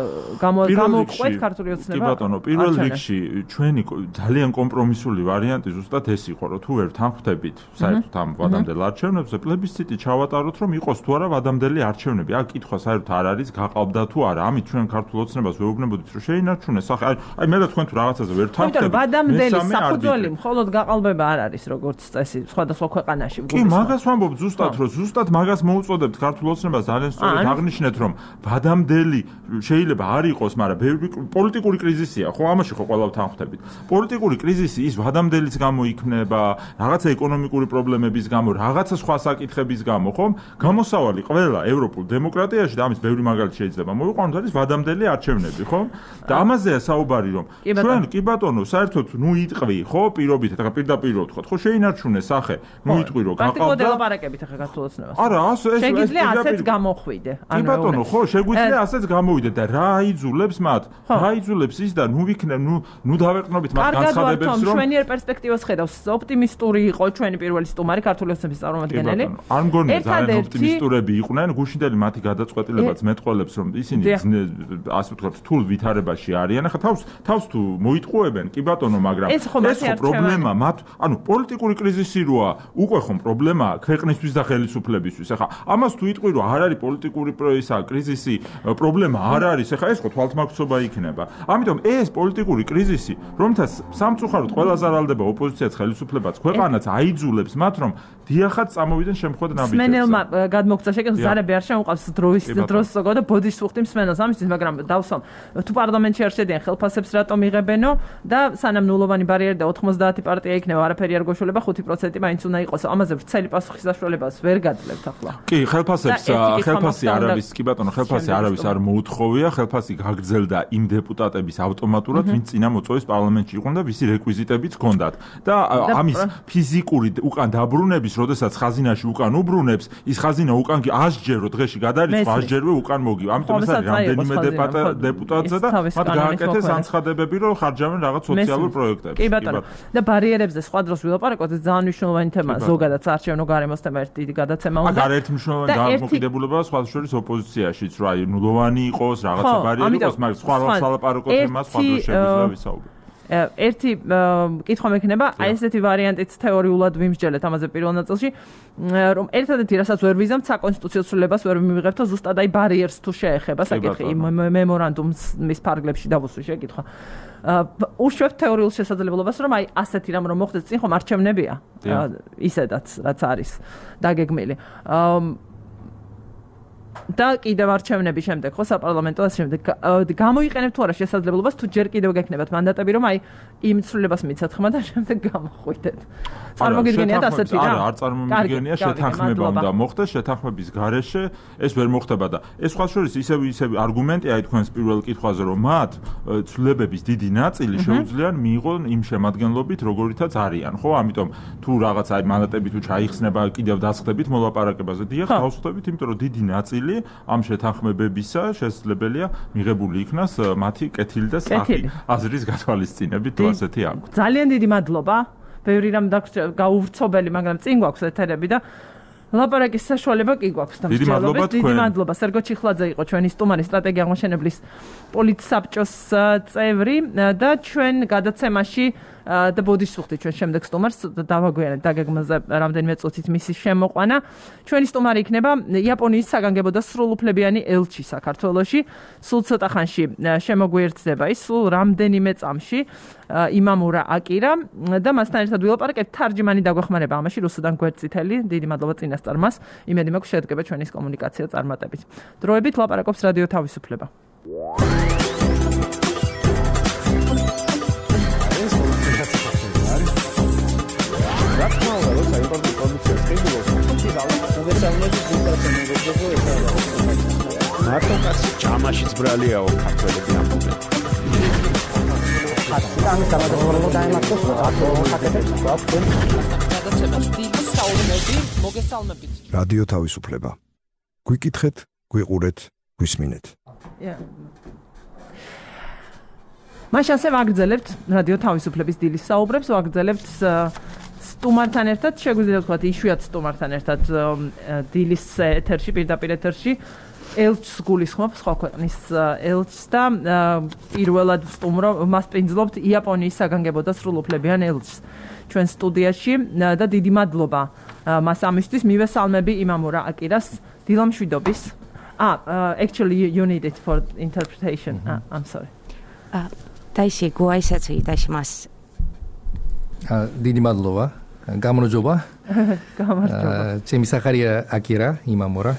გამოვყვეთ ქართული ოცნება. კი ბატონო, პირველ რიგში ჩვენი ძალიან კომპრომისული ვარიანტი ზუსტად ეს იყო, რომ თუ ვერ თანხმდებით საერთოდ ამ ვადამდელ არჩევნებზე, პლებისციტი ჩავატაროთ, რომ იყოს თუ არა ვადამდელი არჩევნები. აქ კითხვა საერთოდ არ არის, გაყავდა თუ არა. ამით ჩვენ ქართულ ოცნებას ვეუბნებოდით, რომ შეინარჩუნეს. აი მე და თქვენ თუ რაღაცაზე ვერ თანხმდებით. ვადამდელი საფუძველი მხოლოდ გაყალბება არ არის, როგორც წესი სხვადასხვა ქვეყანაში. კი, მაგას ვამბობ ზუსტად, რომ ზუსტად მაგას მოუწოდებთ ქართულ ოცნებას, ძალიან სწორად აღნიშნეთ, რომ ვადამდელი შეიძლება არ იყოს, მაგრამ ბევრი პოლიტიკური კრიზისია, ხო, ამაში ხო ყველა თანხმდებით. პოლიტიკური კრიზისი ის ვადამდელიც გამოიქნება, რაღაცა ეკონომიკური პრობლემების გამო, რაღაცა სხვა საკითხების გამო, ხომ? გამოსავალი ყველა ევროპულ დემოკრატიაში და ამის ბევრი მაგალითი შეიძლება მოვიყვანოთ, არის ვადამდელი არჩევნები, ხო? და ამაზეა საუბარი, რომ ჩვენ კი ბატონო, საერთოდ ნუ იტყვი, ხო, პირობით, ეხლა პირდაპირ ვთქვათ, ხო, შეინარჩუნე სახე, ნუ იტყვი, რომ გაყავდა. პრაქტიკულად ელაპარაკებით ეხლა ქართულ ოცნებას. არა, ეს შეგვიძლია ასეც გამოხვიდე. კი ბატონო, ხო, შეგვიძლია ასეც გამოვიდე და რა აიძულებს მათ? რა აიძულებს ის და ნუ ვიქნებ, ნუ დავეყნობით მათ განცხადებებს, რომ ჩვენი პერსპექტივას ხედავს, ოპტიმისტური იყო ჩვენი პირველი სტუმარი ქართული ოცნების წარმომადგენელი. არ მგონია ძალიან ოპტიმისტურები იყვნენ, გუშინდელი მათი გადაწყვეტილებაც მეტყველებს, რომ ისინი ასე ვთქვათ, რთულ ვითარებაში არიან. ახლა თავს თუ მოიტყუებენ, კი ბატონო, მაგრამ ეს ხო პრობლემა მათ, ანუ პოლიტიკური კრიზისი როა, უკვე ხომ პრობლემაა ქვეყნისთვის და ხელისუფლებისთვის. ახლა ამას თუ იტყვი, რომ არ არის პოლიტიკური კრიზისი, პრობლემა არ არის, ახლა ეს ხო თვალთმაგცობა იქნება. ამიტომ ეს პოლიტიკური კრიზისი, რომთაც სამწუხაროდ ყველაზე არალდება ოპოზიციაც, ხელისუფლებაც, ქვეყანაც აიძულებს მათ, რომ დიახაც წამოვიდნენ შემთხვევით ნაბიჯებზე. მსმენელმა გადმოგწა შეკეთება, ზარები არ შემოყავს დროს ზოგადად და ბოდიშს უხდი მსმენელს ამისთვის, მაგრამ დავსვამ თუ პარლამენტში არ შედიან ხელფასებს რატომ იღებენო და სანამ ნულოვანი ბარიერი და 90 პარტია იქნება, არაფერი არ გოშოლება, 5% მაინც უნდა იყოს. ამაზე ვრცელი პასუხის საშუალებას ვერ გაძლევთ ახლა. კი, ხელფასი არავის, კი ბატონო, ხელფასი არავის არ მოუთხოვია, ხელფასი გაგრძელდა იმ დეპუტატების ავტომატურად, ვინც წინა მოწვევის პარლამენტში იყვნენ და ვისი რეკვიზიტებიც ჰქონდათ. და ამის ფიზიკური უკან დაბრუნების, როდესაც ხაზინაში უკან უბრუნებს, ის ხაზინა უკან კი 100ჯერ რო დღეში გადარიცხვა, 100ჯერვე უკან მოგივა. ამიტომ ეს არის რამდენიმე დეპუტატზე და მათ გააკეთეს ანცხადებები, რომ ხარჯავენ რაღაც სოციალურ პროექტებს. კი ბატონო. და ბარიერებზე სხვა დროს ვილაპარაკოთ, ეს ძალიან მნიშვნელოვანი თემაა, ზოგადად საარჩევნო გარემოს თემა ერთი დიდი გადაცემა უნდა. აქ ერთი მნიშვნელოვანი დამოკიდებულება სხვა შორის ოპოზიციაშიც, რა ნულოვანი იყოს, რაღაცა ბარიერი იყოს, მაგრამ სხვა სალაპარაკო თემა სხვა დროს შეგვიძლია ვისაუბროთ. ერთი კითხვა მექნება, აი ესეთი ვარიანტიც თეორიულად ვიმსჯელეთ ამაზე პირველ ნაწილში, რომ ერთადერთი რასაც ვერ ვიზამთ საკონსტიტუციო ცვლილებას ვერ მივიღებთ, ზუსტად აი ბარიერს თუ შეეხება საკითხი მემორანდუმის ფარგლებში დავუსვი შეკითხვა. უშვებთ თეორიულ შესაძლებლობას, რომ აი ასეთი რამ რომ მოხდეს წინ ხომ არჩევნებია, ისედაც რაც არის დაგეგმილი. და კიდევ არჩევნების შემდეგ ხო საპარლამენტო შემდეგ გამოიყენებთ თუ არა შესაძლებლობას თუ ჯერ კიდევ გექნებათ მანდატები რომ აი იმ ცვლილებას მიცეთ ხმა და შემდეგ გამოხვიდეთ. წარმოგიდგენიათ ასეთი რა? არა, არ წარმომიდგენია, შეთანხმება უნდა მოხდეს, შეთანხმების გარეშე ეს ვერ მოხდება და ეს სხვა შორის ისევ არგუმენტია აი თქვენს პირველ კითხვაზე რომ მათ ცვლილებების დიდი ნაწილი შეუძლია მიიღონ იმ შემადგენლობით როგორითაც არიან, ხო? ამიტომ თუ რაღაც აი მანდატები თუ ჩაიხსნება კიდევ დასხდებით მოლაპარაკებაზე, დიახ, დავსხდებით, იმიტომ რომ დიდი ნაწილი ამ შეთანხმებებისა შესაძლებელია მიღებული იქნას მათი კეთილი და სწრაფი აზრის გათვალისწინებით თუ ასეთი აქვს. ძალიან დიდი მადლობა. ბევრი რამ გაუვრცობელი, მაგრამ წინ გვაქვს ეთერები და ლაპარაკის საშუალება კი გვაქვს და დიდი მადლობა. სერგო ჩიხლაძე იყო ჩვენი სტუმარი, სტრატეგია აღმოჩენებლის პოლიტსაბჭოს წევრი და ჩვენ გადაცემაში და ბოდიშს ვუხდით ჩვენ შემდეგ სტუმარს დავაგვიანებთ დაგეგმაზე რამდენიმე წუთით მისი შემოყვანა. ჩვენი სტუმარი იქნება იაპონიის საგანგებო და სრულუფლებიანი ელჩი საქართველოში. სულ ცოტა ხანში შემოგვიერთდება ის, სულ რამდენიმე წამში იმამურა აკირა და მასთან ერთად ვილაპარაკებთ. თარჯიმანი დაგვეხმარება ამაში რუსუდან გვერდწითელი. დიდი მადლობა წინასწარმას. იმედი მაქვს შედგება ჩვენის კომუნიკაცია წარმატებით. დროებით ლაპარაკობს რადიო თავისუფლება. მარტო კაცი ჯამაშიც ბრალიაო ქართველები ამბობენ. ამის გამოდაწყობა დაემართოს აკეთებს გადაცემას დიდი საუბნები მოგესალმებით. რადიო თავისუფლება. გვიკითხეთ, გვიყურეთ, გვისმინეთ. მაშინ ასე ვაგრძელებთ რადიო თავისუფლების დილის საუბრებს, ვაგრძელებთ სტუმართან ერთად, შეგვიძლია ვთქვათ, იშვიათ სტუმართან ერთად დილის ეთერში, პირდაპირ ეთერში ელჩს გულისხმობ, სხვა ქვეყნის ელჩს და პირველად მას პინძლობთ იაპონიის საგანგებო და სრულუფლებიან ელჩს ჩვენ სტუდიაში და დიდი მადლობა მას ამისთვის. მივესალმები იმამურა აკირას დილამშვიდობის. Actually you need it for interpretation. I'm sorry. 大使ご挨拶いたします。 დიდი მადლობა. გამარჯობა. ჩემი სახარია აკირა იმამურა.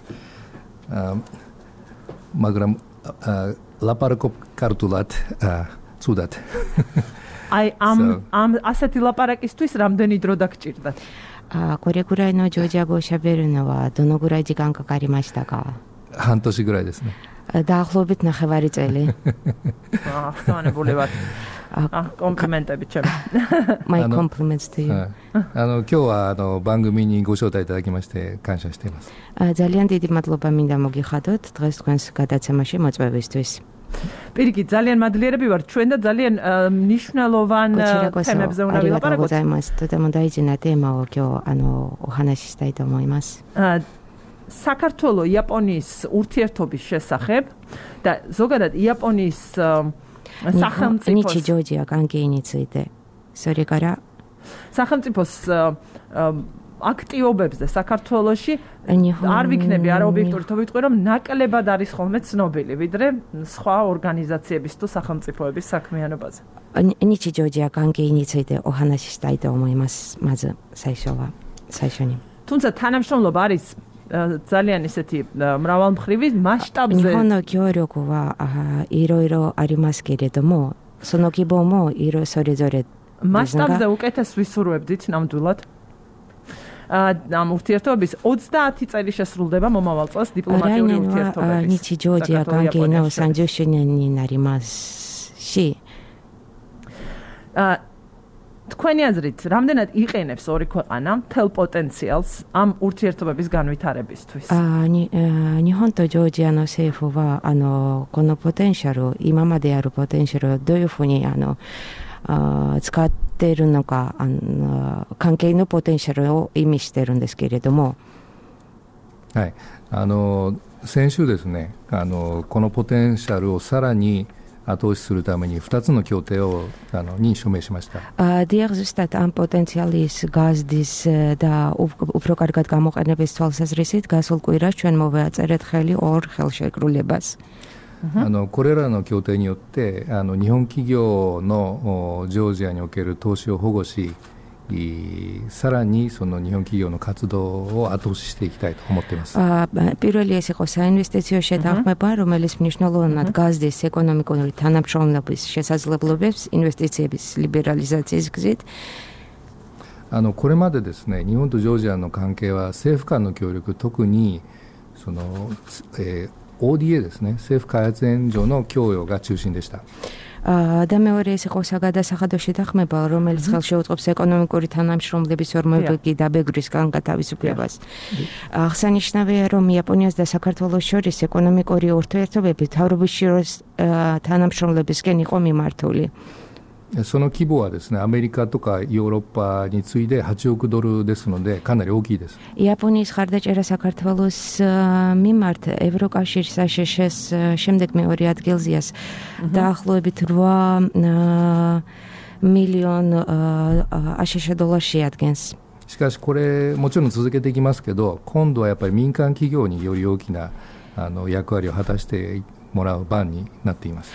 მაგრამ ლაპარაკობ ქართულად ცუდად. აი ამ ასეთი ლაპარაკისთვის რამდენი დრო დაგჭირდათ? これくらいのジョージア語を喋るのはどのぐらい時間かかりましたか？ 半年ぐらいですね。 დაახლოებით ნახევარი წელი. ხტანებულებად. კომპლიმენტები ჩემ. My compliments to you. 今日は番組にご招待いただきまして感謝しています。 ძალიან დიდი მადლობა მინდა მოგიხადოთ დღეს თქვენს გადაცემაში მოწვევისთვის. პირიქით, ძალიან მადლიერები ვართ ჩვენ და ძალიან მნიშვნელოვან თემებზე უნდა ვილაპარაკოთ. とても大事なテーマを今日お話ししたいと思います。 საქართველოს-იაპონიის ურთიერთობის შესახებ და ზოგადად იაპონიის სახელმწიფოს 日ジョージア関係について、それから სახელმწიფოს აქტიობებზე საქართველოში არ ვიქნები არაობიექტური თუ ვიტყვი რომ ნაკლებად არის ხოლმე ცნობილი ვიდრე სხვა ორგანიზაციების თუ სახელმწიფოების საქმიანობაზე. 日ジョージア関係についてお話ししたいと思います。まず最初に。 თუმცა თანამშრომლობა არის ძალიან ისეთი მრავალმხრივი მასშტაბზე. 日本の協力はいろいろありますけれども、その規模もそれぞれ მასშტაბზე უკეთეს ვისურვებდით ნამდვილად. ამ ურთიერთობების 30 წელი შესრულდება მომავალ წელს დიპლომატიური ურთიერთობების. 日ジョージア関係の30周年になりますし、 თქვენი აზრით, რამდენად იყენებს ორი ქვეყანა მთელ პოტენციალს ამ ურთიერთობების განვითარებისთვის? 日本とジョージアの政府はこのポテンシャル、今まであるポテンシャルをどういうふうに使っているのか、関係のポテンシャルを意味しているんですけれども、 はい、先週ですね、このポテンシャルをさらに後押しするために2つの協定に署名しました。 დიახ, ზუსტად ამ პოტენციალის გაზდის და უფრო კარგად გამოყენების თვალსაზრისით გასულ კვირას ჩვენ მოვაწერეთ ხელი ორ ხელშეკრულებას. これらの協定によって日本企業のジョージアにおける投資を保護し、さらにその日本企業の活動を後押ししていきたいと思っています。 პირველი ეს იყო საინვესტიციო შეთანხმება, რომელიც მნიშვნელოვნად გაზდის ეკონომიკური თანამშრომლობის შესაძლებლობებს ინვესტიციებისリベラリザーgzit. これまでですね、日本とジョージアの関係は政府間の協力、特にその、ODA ですね、政府開発援助の供与が中心でした。 და მეორე ეს იყო საგადასახადო შეთანხმება, რომელიც ხელში უწყობს ეკონომიკური თანამშრომლობის ორმოებითი დაბეგვრის განთავისუფლებას. აღსანიშნავია, რომ იაპონიას და საქართველოს შორის ეკონომიკური ურთიერთობები მთავრობის შორის თანამშრომლებისკენ იყო მიმართული. その規模はですね、アメリカとかヨーロッパに次いで8億ドルですのでかなり大きいです。 იაპონიის ხარდაჭერა საქართველოს მიმართ ევროკავშირის აშშ-ს შემდეგ მეორე ადგილზეა დაახლოებით 8 მილიონ აშშ დოლარს შეადგენს. しかしこれもちろん続けていきますけど、今度はやっぱり民間企業により大きな役割を果たしてもらう番になっています。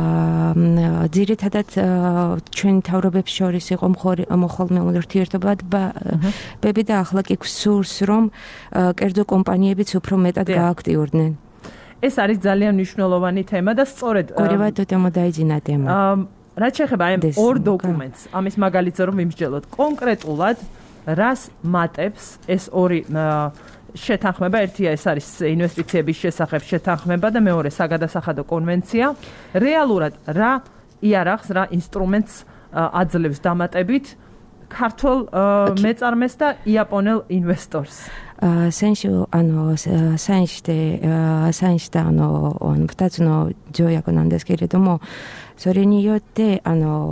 ძირითადად ჩვენ თავრობებს შორის იყო მოხოლმე ურთიერთობები და ახლა კი გვსურს რომ კერძო კომპანიებიც უფრო მეტად გააქტიურდნენ. ეს არის ძალიან მნიშვნელოვანი თემა და სწორედ გორევა თვითონ დაიძინა თემა. რაც შეეხება ამ ორ დოკუმენტს, ამის მაგალითზე რომ ვიმსჯელოთ კონკრეტულად რას მატებს ეს ორი შეთანხმება, ერთია ეს არის ინვესტიციების შესახებ შეთანხმება და მეორე საგადასახადო კონვენცია. რეალურად რა იარაღს, რა ინსტრუმენტს აძლევს დამატებით ქართულ მეწარმეს და იაპონელ ინვესტორს. Sensu hanno portato gioia con andes che redomo sorini yotte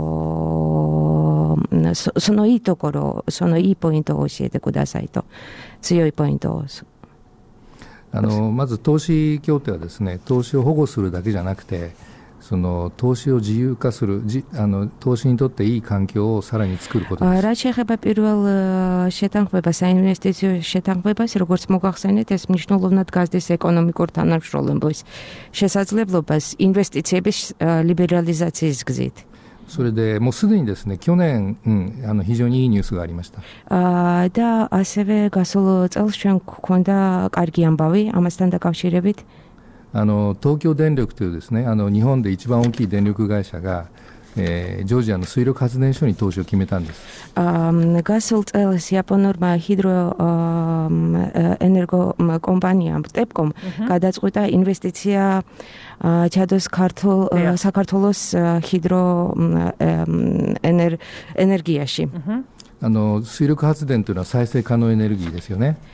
sono i tokoro sono i pointを教えてくださいと強いポイントをまず投資協定はですね、投資を保護するだけじゃなくて、その投資を自由化する投資にとっていい環境をさらに作ることです。 რაც შეეხება პირველ შეთანხმებას, საინვესტიციო შეთანხმებას, როგორც მოგახსენეთ, ეს მნიშვნელოვნად გაზრდის ეკონომიკურ თანამშრომლობის შესაძლებლობას ინვესტიციების ლიბერალიზაციის გზით. それでもうすでにですね、去年、非常にいいニュースがありました。 და ასევე გასულ წელს ჩვენ გვქონდა კარგი ამბავი ამასთან დაკავშირებით. 東京電力というですね、日本で一番大きい電力会社が、ジョージアの水力発電所に投資を決めたんです。 გასულ წელს იაპონურმა ჰიდროენერგო კომპანიამ TEPCOM გადაწყვიტა ინვესტიცია ჩადოს საქართველოს ჰიდროენერგიაში. 水力発電というのは再生可能エネルギーですよね。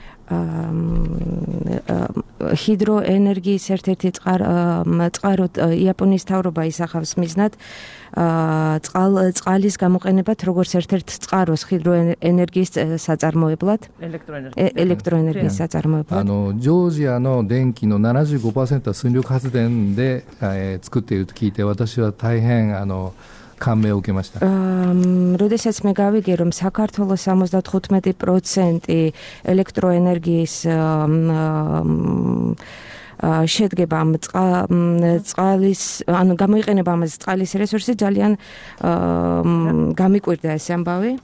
ჰიდროენერგიის ერთ-ერთი წყაროდ იაპონიის მთავრობა ისახავს მიზნად წყალის გამოყენებად როგორც ერთ-ერთ წყაროს ჰიდროენერგიის საწარმოებლად, ელექტროენერგიის საწარმოებლად. ジョージアの電気の 75% は水力発電で作っていると聞いて、私は大変感銘を受けました。 როდესაც მე გავიგე, რომ საქართველოს 75% ელექტროენერგიის შედგება წყალის, გამოიყენება ამაზე წყალის რესურსი, ძალიან გამიკვირდა ეს ამბავი.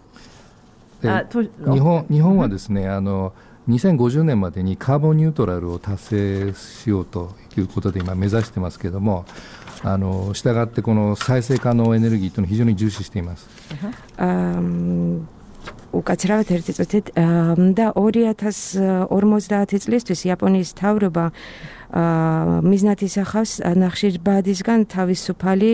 日本はですね、2050年までにカーボンニュートラルを達成しようということで今目指してますけども、したがってこの再生可能エネルギーというのを非常に重視しています。 უკაცრავად ერთი წუთით და 2050 წლისთვის იაპონიის მთავრობა მიზნად ისახავს ნახშირბადისგან თავისუფალი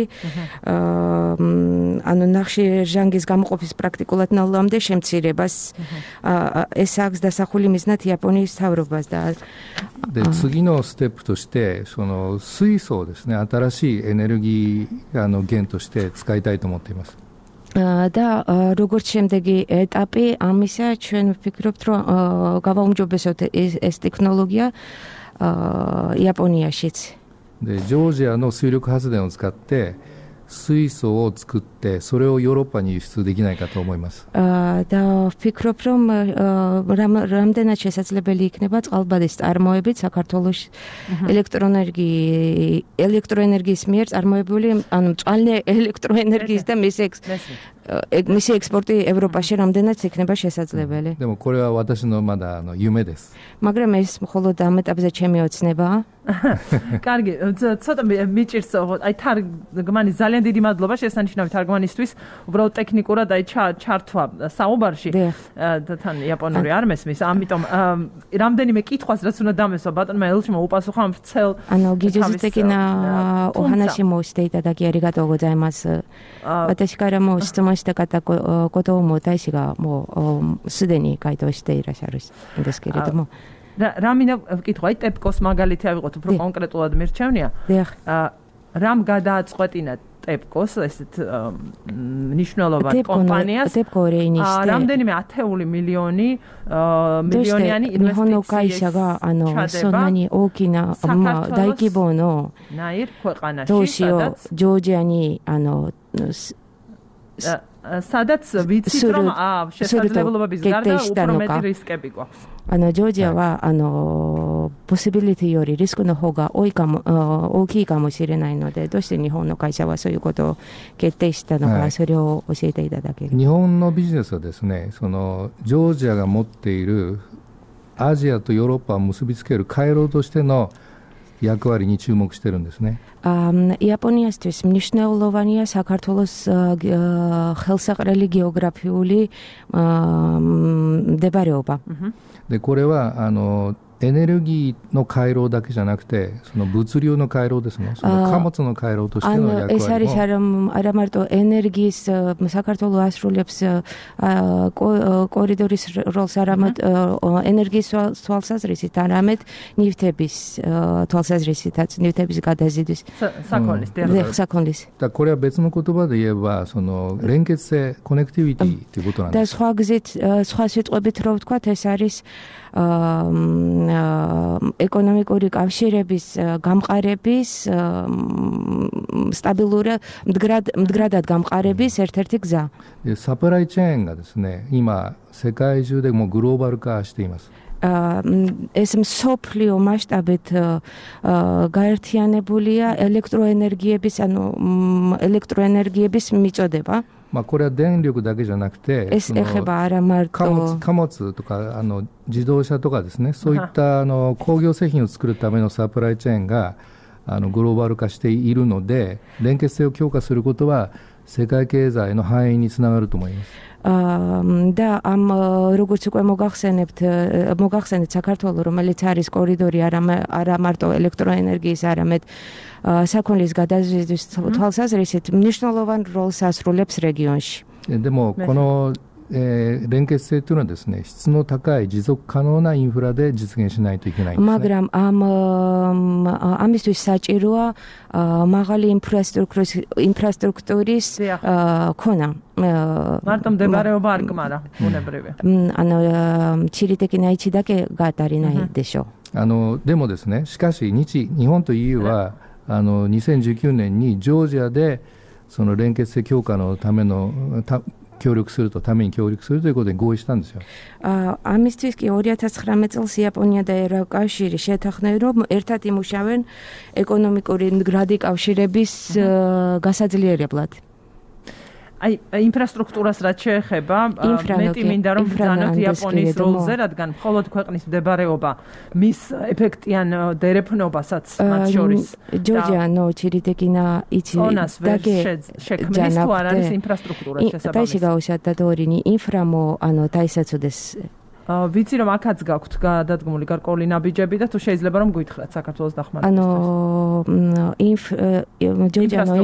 ნახშირჟანგის გამოყოფის პრაქტიკულად ნოლამდე შემცირებას. ეს აქვს დასახული მიზნად იაპონიის მთავრობას და 次のステップとしてその水素をですね、新しいエネルギー源として使いたいと思っています。 და როგორც შემდეგი ეტაპი ამისა, ჩვენ ვფიქრობთ, რომ გავაუმჯობესოთ ეს ტექნოლოგია იაპონიაშიც. でジョージアの水力発電を使って水素を作ってそれをヨーロッパに輸出できないかと思います。 და ვფიქრობ, რომ რამდენად შესაძლებელი იქნება წყალბადის წარმოებით საქართველოს ელექტროენერგიის მიერ წარმოებული, მწვანე ელექტროენერგიის და მისი ექსპორტი ევროპაში რამდენად იქნება შესაძლებელი. でもこれは私のまだ夢です。 მაგრამ ეს მხოლოდ ამ ეტაპზე ჩემი ოცნებაა. კარგი, ცოტა მიჭირს, აი თარგმანი ძალიან დიდი მადლობა შესანიშნავი თარგმანისთვის. უბრალოდ ტექნიკურად აი ჩართვა საუბარში და თან იაპონური არ მესმის, ამიტომ რამდენიმე კითხვას რაც უნდა დამესვა ბატონმა ელჩმა უპასუხა ამ ვრცელ. 技術的なお話もしていただきありがとうございます。私からも質問したことも大使がもうすでに回答していらっしゃるんですけれども。 რა მინდა ვკითხვა, აი TEPCOS მაგალითი ავიღოთ, უფრო კონკრეტულად მირჩევნია. რამ გადააწყვეტინა TEPCOS ესეთ მნიშვნელოვან კომპანიას რამდენიმე 10 მილიონიანი ინვესტიცია სადაც ვიცით რომ შესაძლებლობების გარდა უფრო მეტი რისკები გვაქვს. ジョージアはポシビリティよりリスクの方が大きいかもしれないので、どうして日本の会社はそういうことを決定したのか、それを教えていただける。 日本のビジネスはですね、ジョージアが持っているアジアとヨーロッパを結びつける回廊としての役割に注目してるんですね。 იაპონიასთვის მნიშვნელოვანია საქართველოს ხელსაყრელი გეოგრაფიული მდებარეობა. でこれはエネルギーの回廊だけじゃなくてその物流の回廊ですね。その貨物の回廊としての役割も ეს არის არა მარტო ენერგიის საქართველოს ასრულებს კორიდორის როლს, არამედ ენერგიის თვალსაზრისით, არამედ ნივთების თვალსაზრისითაც, ნივთების გადაზიდვის საქონლის. და これは別の言葉で言えばその連結性コネクティビティということなんです。 და სხვა სიტყვებით რო ვთქვათ, ეს არის ეკონომიკური კავშირების გამყარების სტაბილური მდგრადად გამყარების ერთ-ერთი გზა. サプライチェーンがですね、今世界中でもうグローバル化しています。 ეს მსოფლიო მასშტაბით გაერთიანებულია ელექტროენერგიების მიწოდება. これは電力だけじゃなくて、貨物とか自動車とかですね、そういった工業製品を作るためのサプライチェーンがグローバル化しているので、連結性を強化することは世界経済の繁栄につながると思います。 და ამ როგორც უკვე მოგახსენეთ საქართველოს, რომელიც არის კორიდორი არა მარტო ელექტროენერგიის, არამედ საქონლის გადაზიდვის თვალსაზრისით მნიშვნელოვან როლს ასრულებს რეგიონში. でもこの連結性というのはですね、質の高い持続可能なインフラで実現しないといけないんですね。 მაგრამ ამისთვის საჭიროა მაღალი ინფრასტრუქტურის ქონა. მარტო მდებარეობა არ გმარა, ბუნებრივი. ჩირიტეკიだけが足りないでしょう。 でもですね、しかし日本と EU は2019年にジョージアでその連結性強化のための協力するということで合意したんですよ。 ამისთვის კი 2019 წელს იაპონია და ევროკავშირი შეთანხმდნენ, რომ ერთად იმუშავენ ეკონომიკური მდგრადი კავშირების გასაძლიერებლად. აი ინფრასტრუქტურას რაც შეეხება, მეტი მინდა რომ ბრძანოთ იაპონიის როლზე, რადგან მხოლოდ ქვეყნის მდებარეობა მის ეფექტიან დერეფნობასაც მათ შორის ჯორჯიანო ჩირიტეკინა იცი დაგე შექმნის თუ არ არის ინფრასტრუქტურა შესაბამისი. დაიში გაუსადა დორინი ინფრამო დაისაცოდეს. ვიცი რომ აქაც გაქვთ გადადგმული გარკვეული ნაბიჯები და თუ შეიძლება რომ გითხრათ საქართველოს დახმარებას. ჯორჯიანო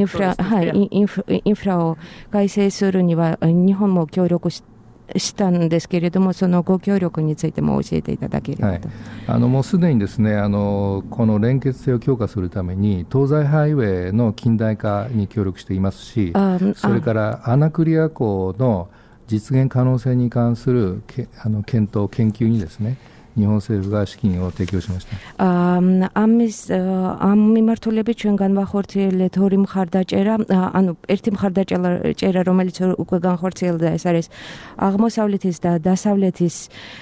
ინფრაო გაისესურუნივა ნიჰონმო協力したんですけれども、そのご協力についても教えていただければと。 もうすでにですね、この連結性を強化するために東西ハイウェイの近代化に協力していますし、それからアナクリア港の実現可能性に関する検討研究にですね、日本政府が資金を提供しました。 ამ მიმართულებით ჩვენ განვახორციელეთ ორი მხარდაჭერა, ერთი მხარდაჭერა, რომელიც უკვე განხორციელდა, ეს არის აღმოსავლეთის და დასავლეთის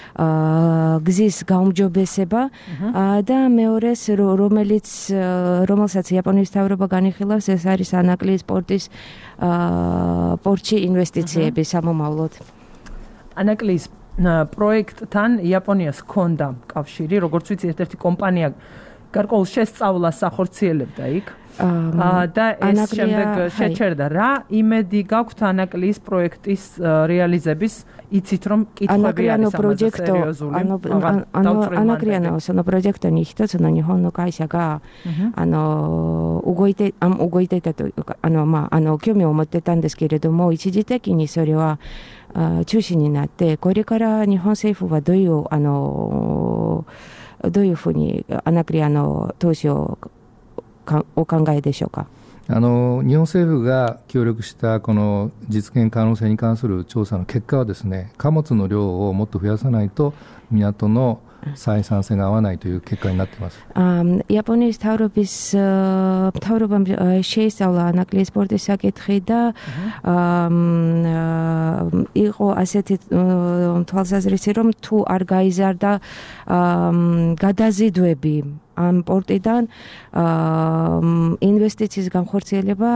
გზის გაუმჯობესება და მეორეს, რომელსაც იაპონიის მთავრობა განიხილავს, ეს არის ანაკლიის პორტში ინვესტიციები სამომავლოდ. ანაკლიის პროექტთან იაპონიას ჰქონდა კავშირი, როგორც ვიცი, ერთ-ერთი კომპანია გარკვეულ შესწავლას ახორციელებდა იქ. და ეს შემდეგ შეჩერდა. რა იმედი გაქვთ ანაკლიის პროექტის რეალიზების? იცით რომ კითხვები არის ამაზე სერიოზული. ანაკრიანო sono progetto nihito sono nihon会社が動いていたと興味を持ってたんですけれども、一時的にそれは中止になって、これから日本政府はどういうふうにアナクリアの投資をお考えでしょうか。 日本政府が協力したこの実現可能性に関する調査の結果はですね、貨物の量をもっと増やさないと港の採算性が合わないという結果になっています。 იაპონიის მთავრობამ შეისწავლა ანაკლიის პორტის საკითხი და იყო ასეთი თვალსაზრისი, რომ თუ არ გაიზარდა გადაზიდვები ამ პორტიდან, ინვესტიციის განხორციელება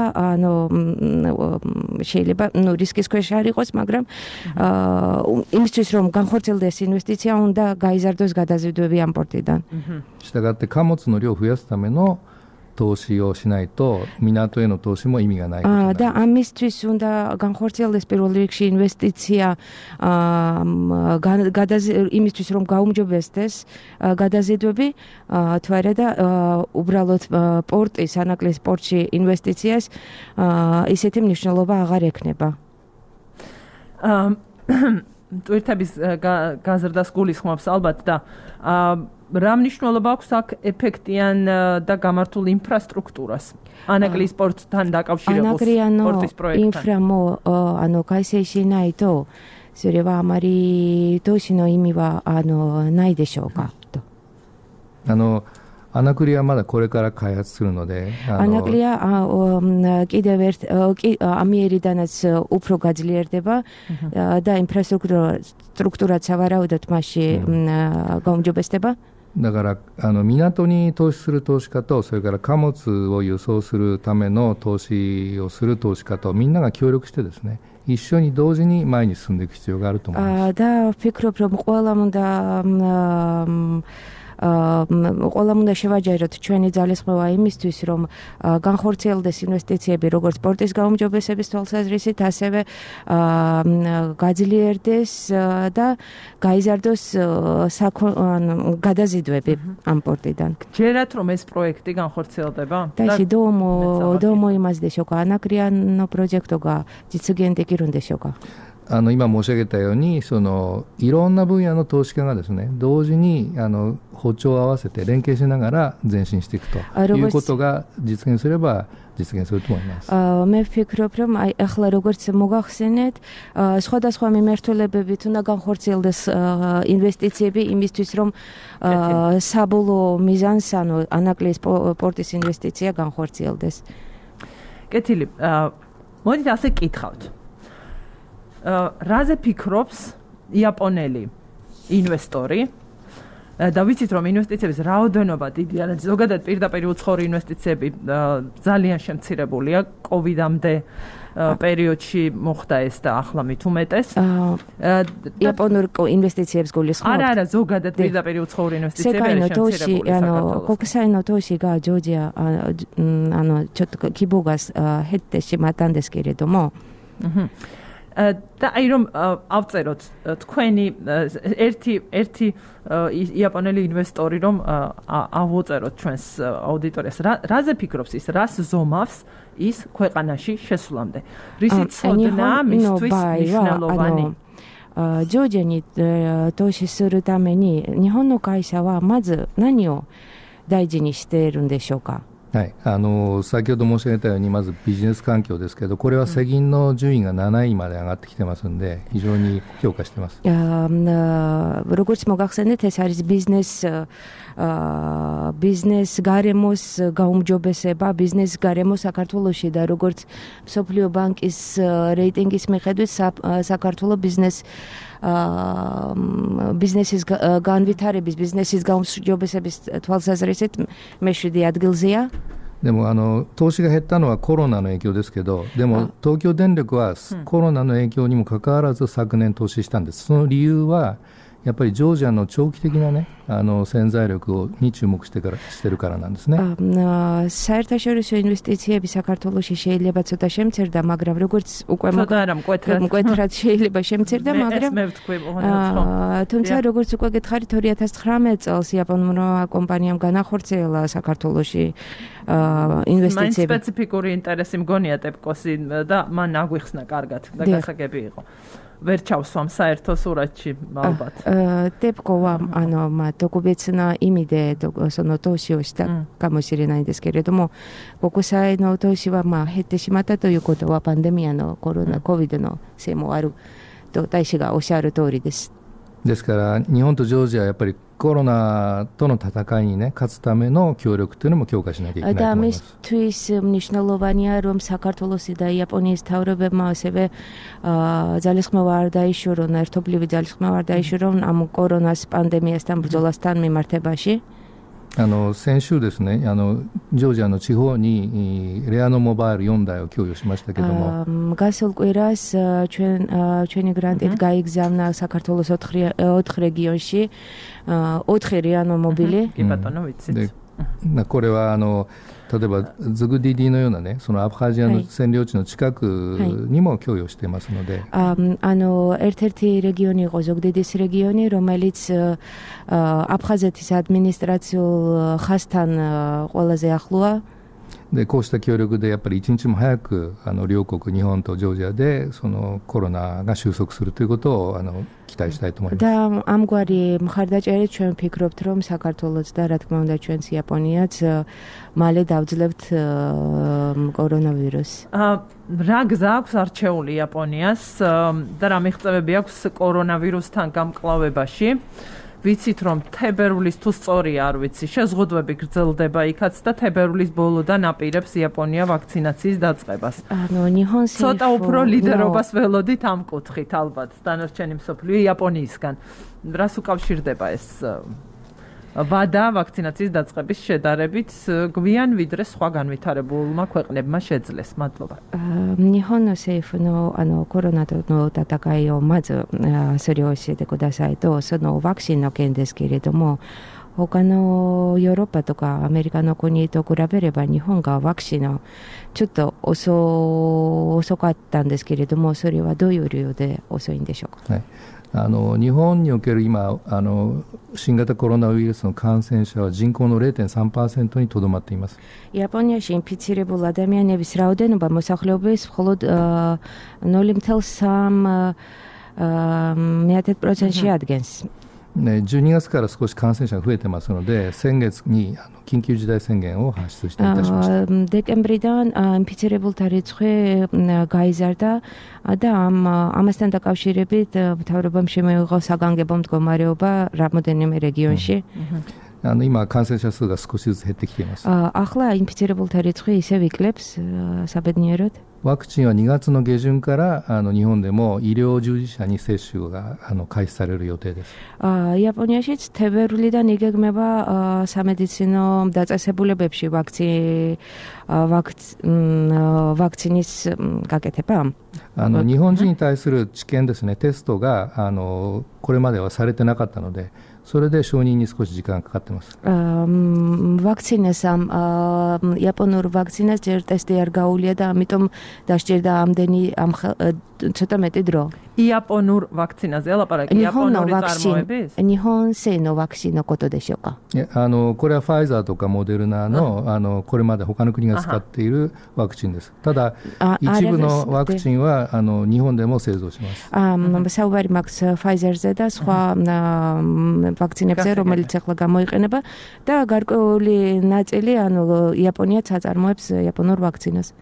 შეიძლება რისკის ქვეშ არ იყოს, მაგრამ იმისთვის რომ განხორციელდეს ინვესტიცია, უნდა გაიზარდოს გადაზიდვები ამ პორტიდან. したがって貨物の量を増やすための投資をしないと港への投資も意味がないことになります。 და ამისთვის უნდა განხორციელდეს პირველ რიგში ინვესტიცია იმისთვის რომ გაუმჯობესდეს გადაზიდვები თუ არა და უბრალოდ პორტის ანაკლის პორტში ინვესტიციას ისეთი მნიშვნელობა აღარ ექნება. ტვირთების გაზრდას გულისხმობს ალბათ და რა მნიშვნელობა აქვს აქ ეფექტიან და გამართულ ინფრასტრუქტურას ანაკლის პორტთან დაკავშირებულ პორტის პროექტთან. ინფრამო ანუ кайсейши найто სერევა ამარი თოშინო იმივა ანუ ნაიდეშოუკა. アナクリはまだこれから開発するので、 アナクリはკიდევ ერთ ამიერიდანაც უფრო გაძლიერდება და ინფრასტრუქტურაც სავარაუდოდ მასში გაუმჯობესდება. だから港に投資する投資家とそれから貨物を輸送するための投資をする投資家とみんなが協力してですね、一緒に同時に前に進んでいく必要があると思います。 და ვფიქრობ რომ ყველამ უნდა შევაჯეროთ ჩვენი ძალისხმევა იმისთვის, რომ განხორციელდეს ინვესტიციები როგორც პორტის გაუმჯობესების თვალსაზრისით, ასევე გაძლიერდეს და გაიზარდოს გადაზიდვები ამ პორტიდან. ჯერათ რომ ეს პროექტი განხორციელდება? და ისე დომო იმასでしょうか。アナクリアのプロジェクトが実現できるんでしょうか。 今申し上げたようにいろんな分野の投資家がですね同時に歩調を合わせて連携しながら前進していくということが実現すれば実現すると思います。 მე ვფიქრობ რომ ახლა როგორც მოგახსენეთ სხვადასხვა მიმართულებებით უნდა განხორციელდეს ინვესტიციები იმისთვის რომ საბოლოო მიზანს ანუ ანაკლის პორტის ინვესტიცია განხორციელდეს. კეთილი, მოდით ასე კითხავთ. რაზე ფიქრობს იაპონელი ინვესტორი და ვიცით რომ ინვესტიციების რაოდენობა დიდია, ზოგადად პირდაპირ უცხოური ინვესტიციები ძალიან შემცირებულია კოვიდამდე პერიოდში მოხდა ეს და ახლა მით უმეტეს. იაპონურ ინვესტიციებს გულისხმობთ? არა, ზოგადად პირდაპირ უცხოური ინვესტიციები შემცირებულია საქართველოს. კოკუსაინო თოში га ჯორჯია ანუ ჩოტ კიბოგას ჰეტეში მატანდეს კირედომო. და აი რომ ავწეროთ თქვენი ერთი იაპონელი ინვესტორი რომ ავუწეროთ ჩვენს აუდიტორიას რაზე ფიქრობს ის რას ზომავს ის ქვეყანაში შესვლამდე რისი ცოდნა მისთვის მნიშვნელოვანი ジョージアに投資するために日本の会社はまず何を大事にしているんでしょうか。 はい、先ほど申し上げたようにまずビジネス環境ですけどこれは世銀の順位が7位まで上がってきてますんで非常に評価してます。 როგორც მოგახსენეთ ეს არის ბიზნეს გარემოს გაუმჯობესება ბიზნეს გარემო საქართველოში და როგორც მსოფლიო ბანკის რეიტინგის მიხედვით საქართველოს ბიზნესის განვითარების ბიზნესის გაუმჯობესების თვალსაზრისით მე7 ადგილზეა。 でも投資が減ったのはコロナの影響ですけどでも東京電力はコロナの影響にもかかわらず昨年投資したんです。その理由はやっぱりジョージアの長期的なね潜在力に注目してるからなんですね。 საერთაშორისო ინვესტიციები საქართველოში შეიძლება ცოტა შემცირდა, მაგრამ როგორც უკვე მკვეთრად შეიძლება შემცირდა, მაგრამ თუმცა როგორც უკვე გითხარით 2019 წელს იაპონურმა კომპანიამ განახორციელა საქართველოში ინვესტიციები. სპეციფიკური ინტერესი მგონია ტეპკოსი და მან აგვიხსნა კარგად და გასაგები იყო. ვერ ჩავსვამ საერთო სურათში ალბათ. ტეპკოვა то кубецна имиде соно тошио шта камоширенай десуけれども国際の投資は減ってしまったということはパンデミアのコロナコビドのせいもあると大使がおっしゃる通りです。 ですから日本とジョージアはやっぱりコロナとの戦いにね勝つための協力というのも強化しなきゃいけないと思います。 მისთვის მნიშვნელოვანია რომ საქართველოსი და იაპონიის თავრობებმა ასევე ძალისხმევა არ დაიშურონ, ერთობლივი ძალისხმევა არ დაიშურონ ამ კორონას პანდემიასთან ბრძოლასთან მიმართებაში. 先週ですねジョージアの地方にレアノモバイル4台を供与しましたけども გასულ კვირას ჩვენი გრანტით გაიგზავნა საქართველოს 4 რეგიონში 4 რეანო მობილი. კი ბატონო ვიცით. これは例えばズグディディのようなね、そのアブハジアの占領地の近くにも供与していますので、 ერთ-ერთი რეგიონი იყო ზუგდიდის რეგიონი, რომელიც აფხაზეთის ადმინისტრაციულ ხასთან ყველაზე ახლოა。 でこうした協力でやっぱり一日も早く両国日本とジョージアでそのコロナが収束するということを期待したいと思います。 და ამგვარი მხარდაჭერით ჩვენ ვფიქრობთ, რომ საქართველოს და რა თქმა უნდა ჩვენც იაპონიაც მალე დავძლებთ კორონავირუსს. რა გზა აქვს არჩეული იაპონიას და რა მიღწევები აქვს კორონავირუსთან გამკლავებაში? ვიცით რომ თებერვლის თუ სწორია არ ვიცი შეზღუდვები გრძელდება იქაც და თებერვლის ბოლოდან აპირებს იაპონია ვაქცინაციის დაწყებას. ცოტა უფრო ლიდერობას ველოდით ამ კუთხით ალბათ დანარჩენი მსოფლიო იაპონიისგან. რას უკავშირდება ეს ვადა ვაქცინაციის დაწყების შედარებით გვიან ვიდრე სხვა განვითარებულმა ქვეყნებმა შეძლეს? მადლობა. 日本の政府のコロナとの戦いをまずそれを教えてくださいと、そのワクチンの件ですけれども、他のヨーロッパとかアメリカの国と比べれば日本がワクチンのちょっと遅かったんですけれども、それはどういう理由で遅いんでしょうか？ はい、日本における今新型コロナウイルスの感染者は人口の 0.3% にとどまっています。 იაპონიაში ინფიცირებულ ადამიანების რაოდენობა მოსახლეობის მხოლოდ 0.3%-ში ადგენს。 12月から少し感染者が増えてますので、先月に緊急事態宣言を発出していたしました。 დეკემბრიდან ინფიცირებულთა რიცხვი გაიზარდა და ამასთან დაკავშირებით მთავრობამ შემოიღო საგანგებო მდგომარეობა რამოდენიმე რეგიონში. 今感染者数が少しずつ減ってきています。 ახლა ინფიცირებულთა რიცხვი ისევ იკლებს საბედნიეროდ. ワクチンは2月の下旬から日本でも医療従事者に接種が開始される予定です。 იაპონიაშიც თებერვლიდან იგეგმება სამედიცინო დაწესებულებებში ვაქცინის გაკეთება. 日本人に対する治験ですね、テストがこれまではされてなかったので、それで承認に少し時間がかかっています。 ვაქცინას იაპონურ ვაქცინას ჯერ ტესტი არ გაუვლია და ამიტომ დასჭირდა ამდენი ცოტა მეტი დრო. იაპონურ ვაქცინაზე ლაპარაკი იაპონური წარმოების? 日本製のワクチンのことでしょうか？ これはファイザーとかモデルナのこれまで他の国が使っているワクチンです。ただ一部のワクチンは日本でも製造します。 საუბარი მაქვს ფაიზერზე და სხვა ვაქცინებზე, რომელიც ახლა გამოიყენება და გარკვეული ნაწილი იაპონიაც აწარმოებს იაპონურ ვაქცინას.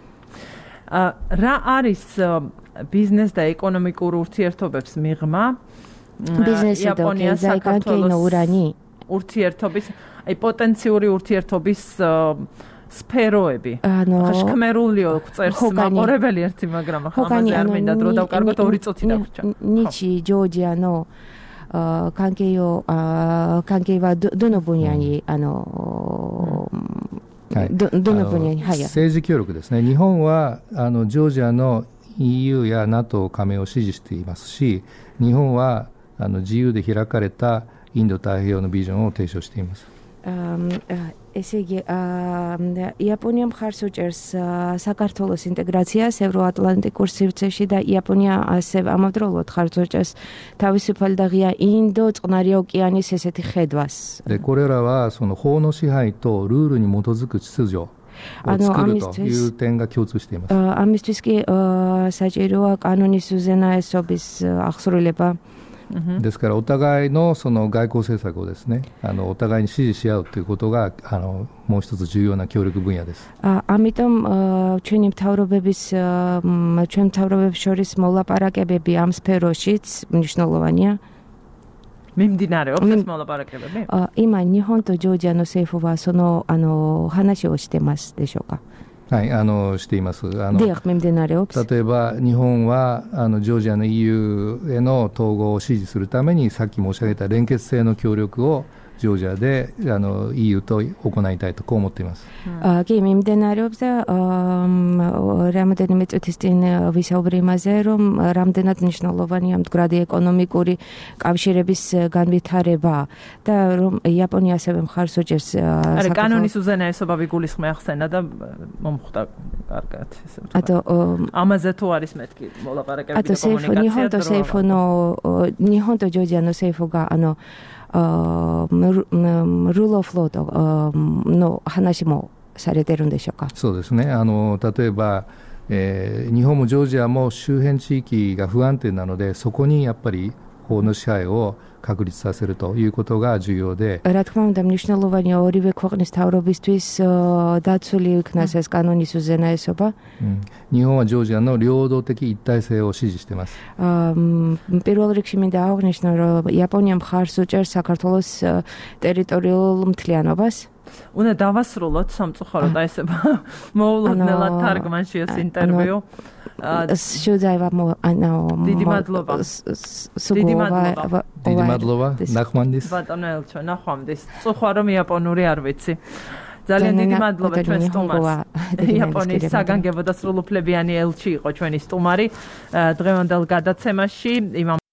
რა არის ბიზნეს და ეკონომიკურ ურთიერთობებს მიღმა იაპონიას საქართველოს ურთიერთობის, აი პოტენციური ურთიერთობის სფეროები. ხა შქმერულიო წერს მაყურებელი ერთი, მაგრამ ახლა ამაზე არ მინდა დრო დავკარგოთ, 2 წუთი დაგვრჩა. 日ジョージアの関係はどの分野にどの分野に政治協力ですね。日本はジョージアの EU や NATO 加盟を支持していますし、日本は自由で開かれたインド太平洋のビジョンを提唱しています。 ესე იგი იაპონია მხარს უჭერს საქართველოს ინტეგრაციას ევროატლანტიკურ სივრცეში და იაპონია ასევე ამავდროულად მხარს უჭერს თავისუფალი და ღია ინდო წყნარი ოკეანის ესეთი ხედვას. でこれらはその法の支配とルールに基づく秩序を作るという点が共通しています。 ამისთვის კი საჭიროა კანონის უზენაესობის აღსრულება. ですからお互いのその外交政策をですね、お互いに支持し合うということがもう一つ重要な協力分野です。 ამიტომ ჩვენ მთავრობებს შორის მოლაპარაკებები ამ სფეროშიც მნიშვნელოვანია. მიმდინარეობს ეს მოლაპარაკებები? 今日本とジョージアの政府はその話をしてますでしょうか？ はい、しています。例えば日本はジョージアの EU への統合を支持するためにさっき申し上げた連結性の協力をジョージアでEU と行いたいとこう思っています。 კი, მიმდინარეობს და რამდენიმე წუთის წინ ვისაუბრე იმაზე, რომ რამდენად მნიშვნელოვანია მდგრადი ეკონომიკური კავშირების განვითარება და რომ იაპონია ასევე მხარს უჭერს არა კანონის უზენაესობა ვიგულისხმე ახსენა და მომხვდა კარგად ესე ვთქვა. ამაზე თუ არის მეთქი მოლაპარაკებები და კომუნიკაცია日本とジョージアの政府がrule of lawの話もされてるんでしょうか。 そうですね。例えば、日本もジョージアも周辺地域が不安定なので、そこにやっぱり法の支配を確立させるということが重要で。 რა თქმა უნდა, მნიშვნელოვანია ორივე ქვეყნის თავრობისთვის დაცული იქნას ეს კანონის უზენაესობა. 日本はジョージアの領土的一体性を支持しています。 პირველ რიგში მინდა აღნიშნო, რომ იაპონია მხარს უჭერს საქართველოს ტერიტორიულ მთლიანობას. უნდა დავასრულოთ სამწუხაროდ აი ესე მოულოდნელად თარგმანში ეს ინტერვიუ. Should I have more? დიდი მადლობა. დიდი მადლობა. ნახვამდის. ბატონო ელჩო, ნახვამდის. წუხვა რომ იაპონური არ ვიცი. ძალიან დიდი მადლობა ჩვენ სტუმარს. იაპონიის საგანგებო და სრულუფლებიანი ელჩი იყო ჩვენი სტუმარი დღევანდელ გადაცემაში.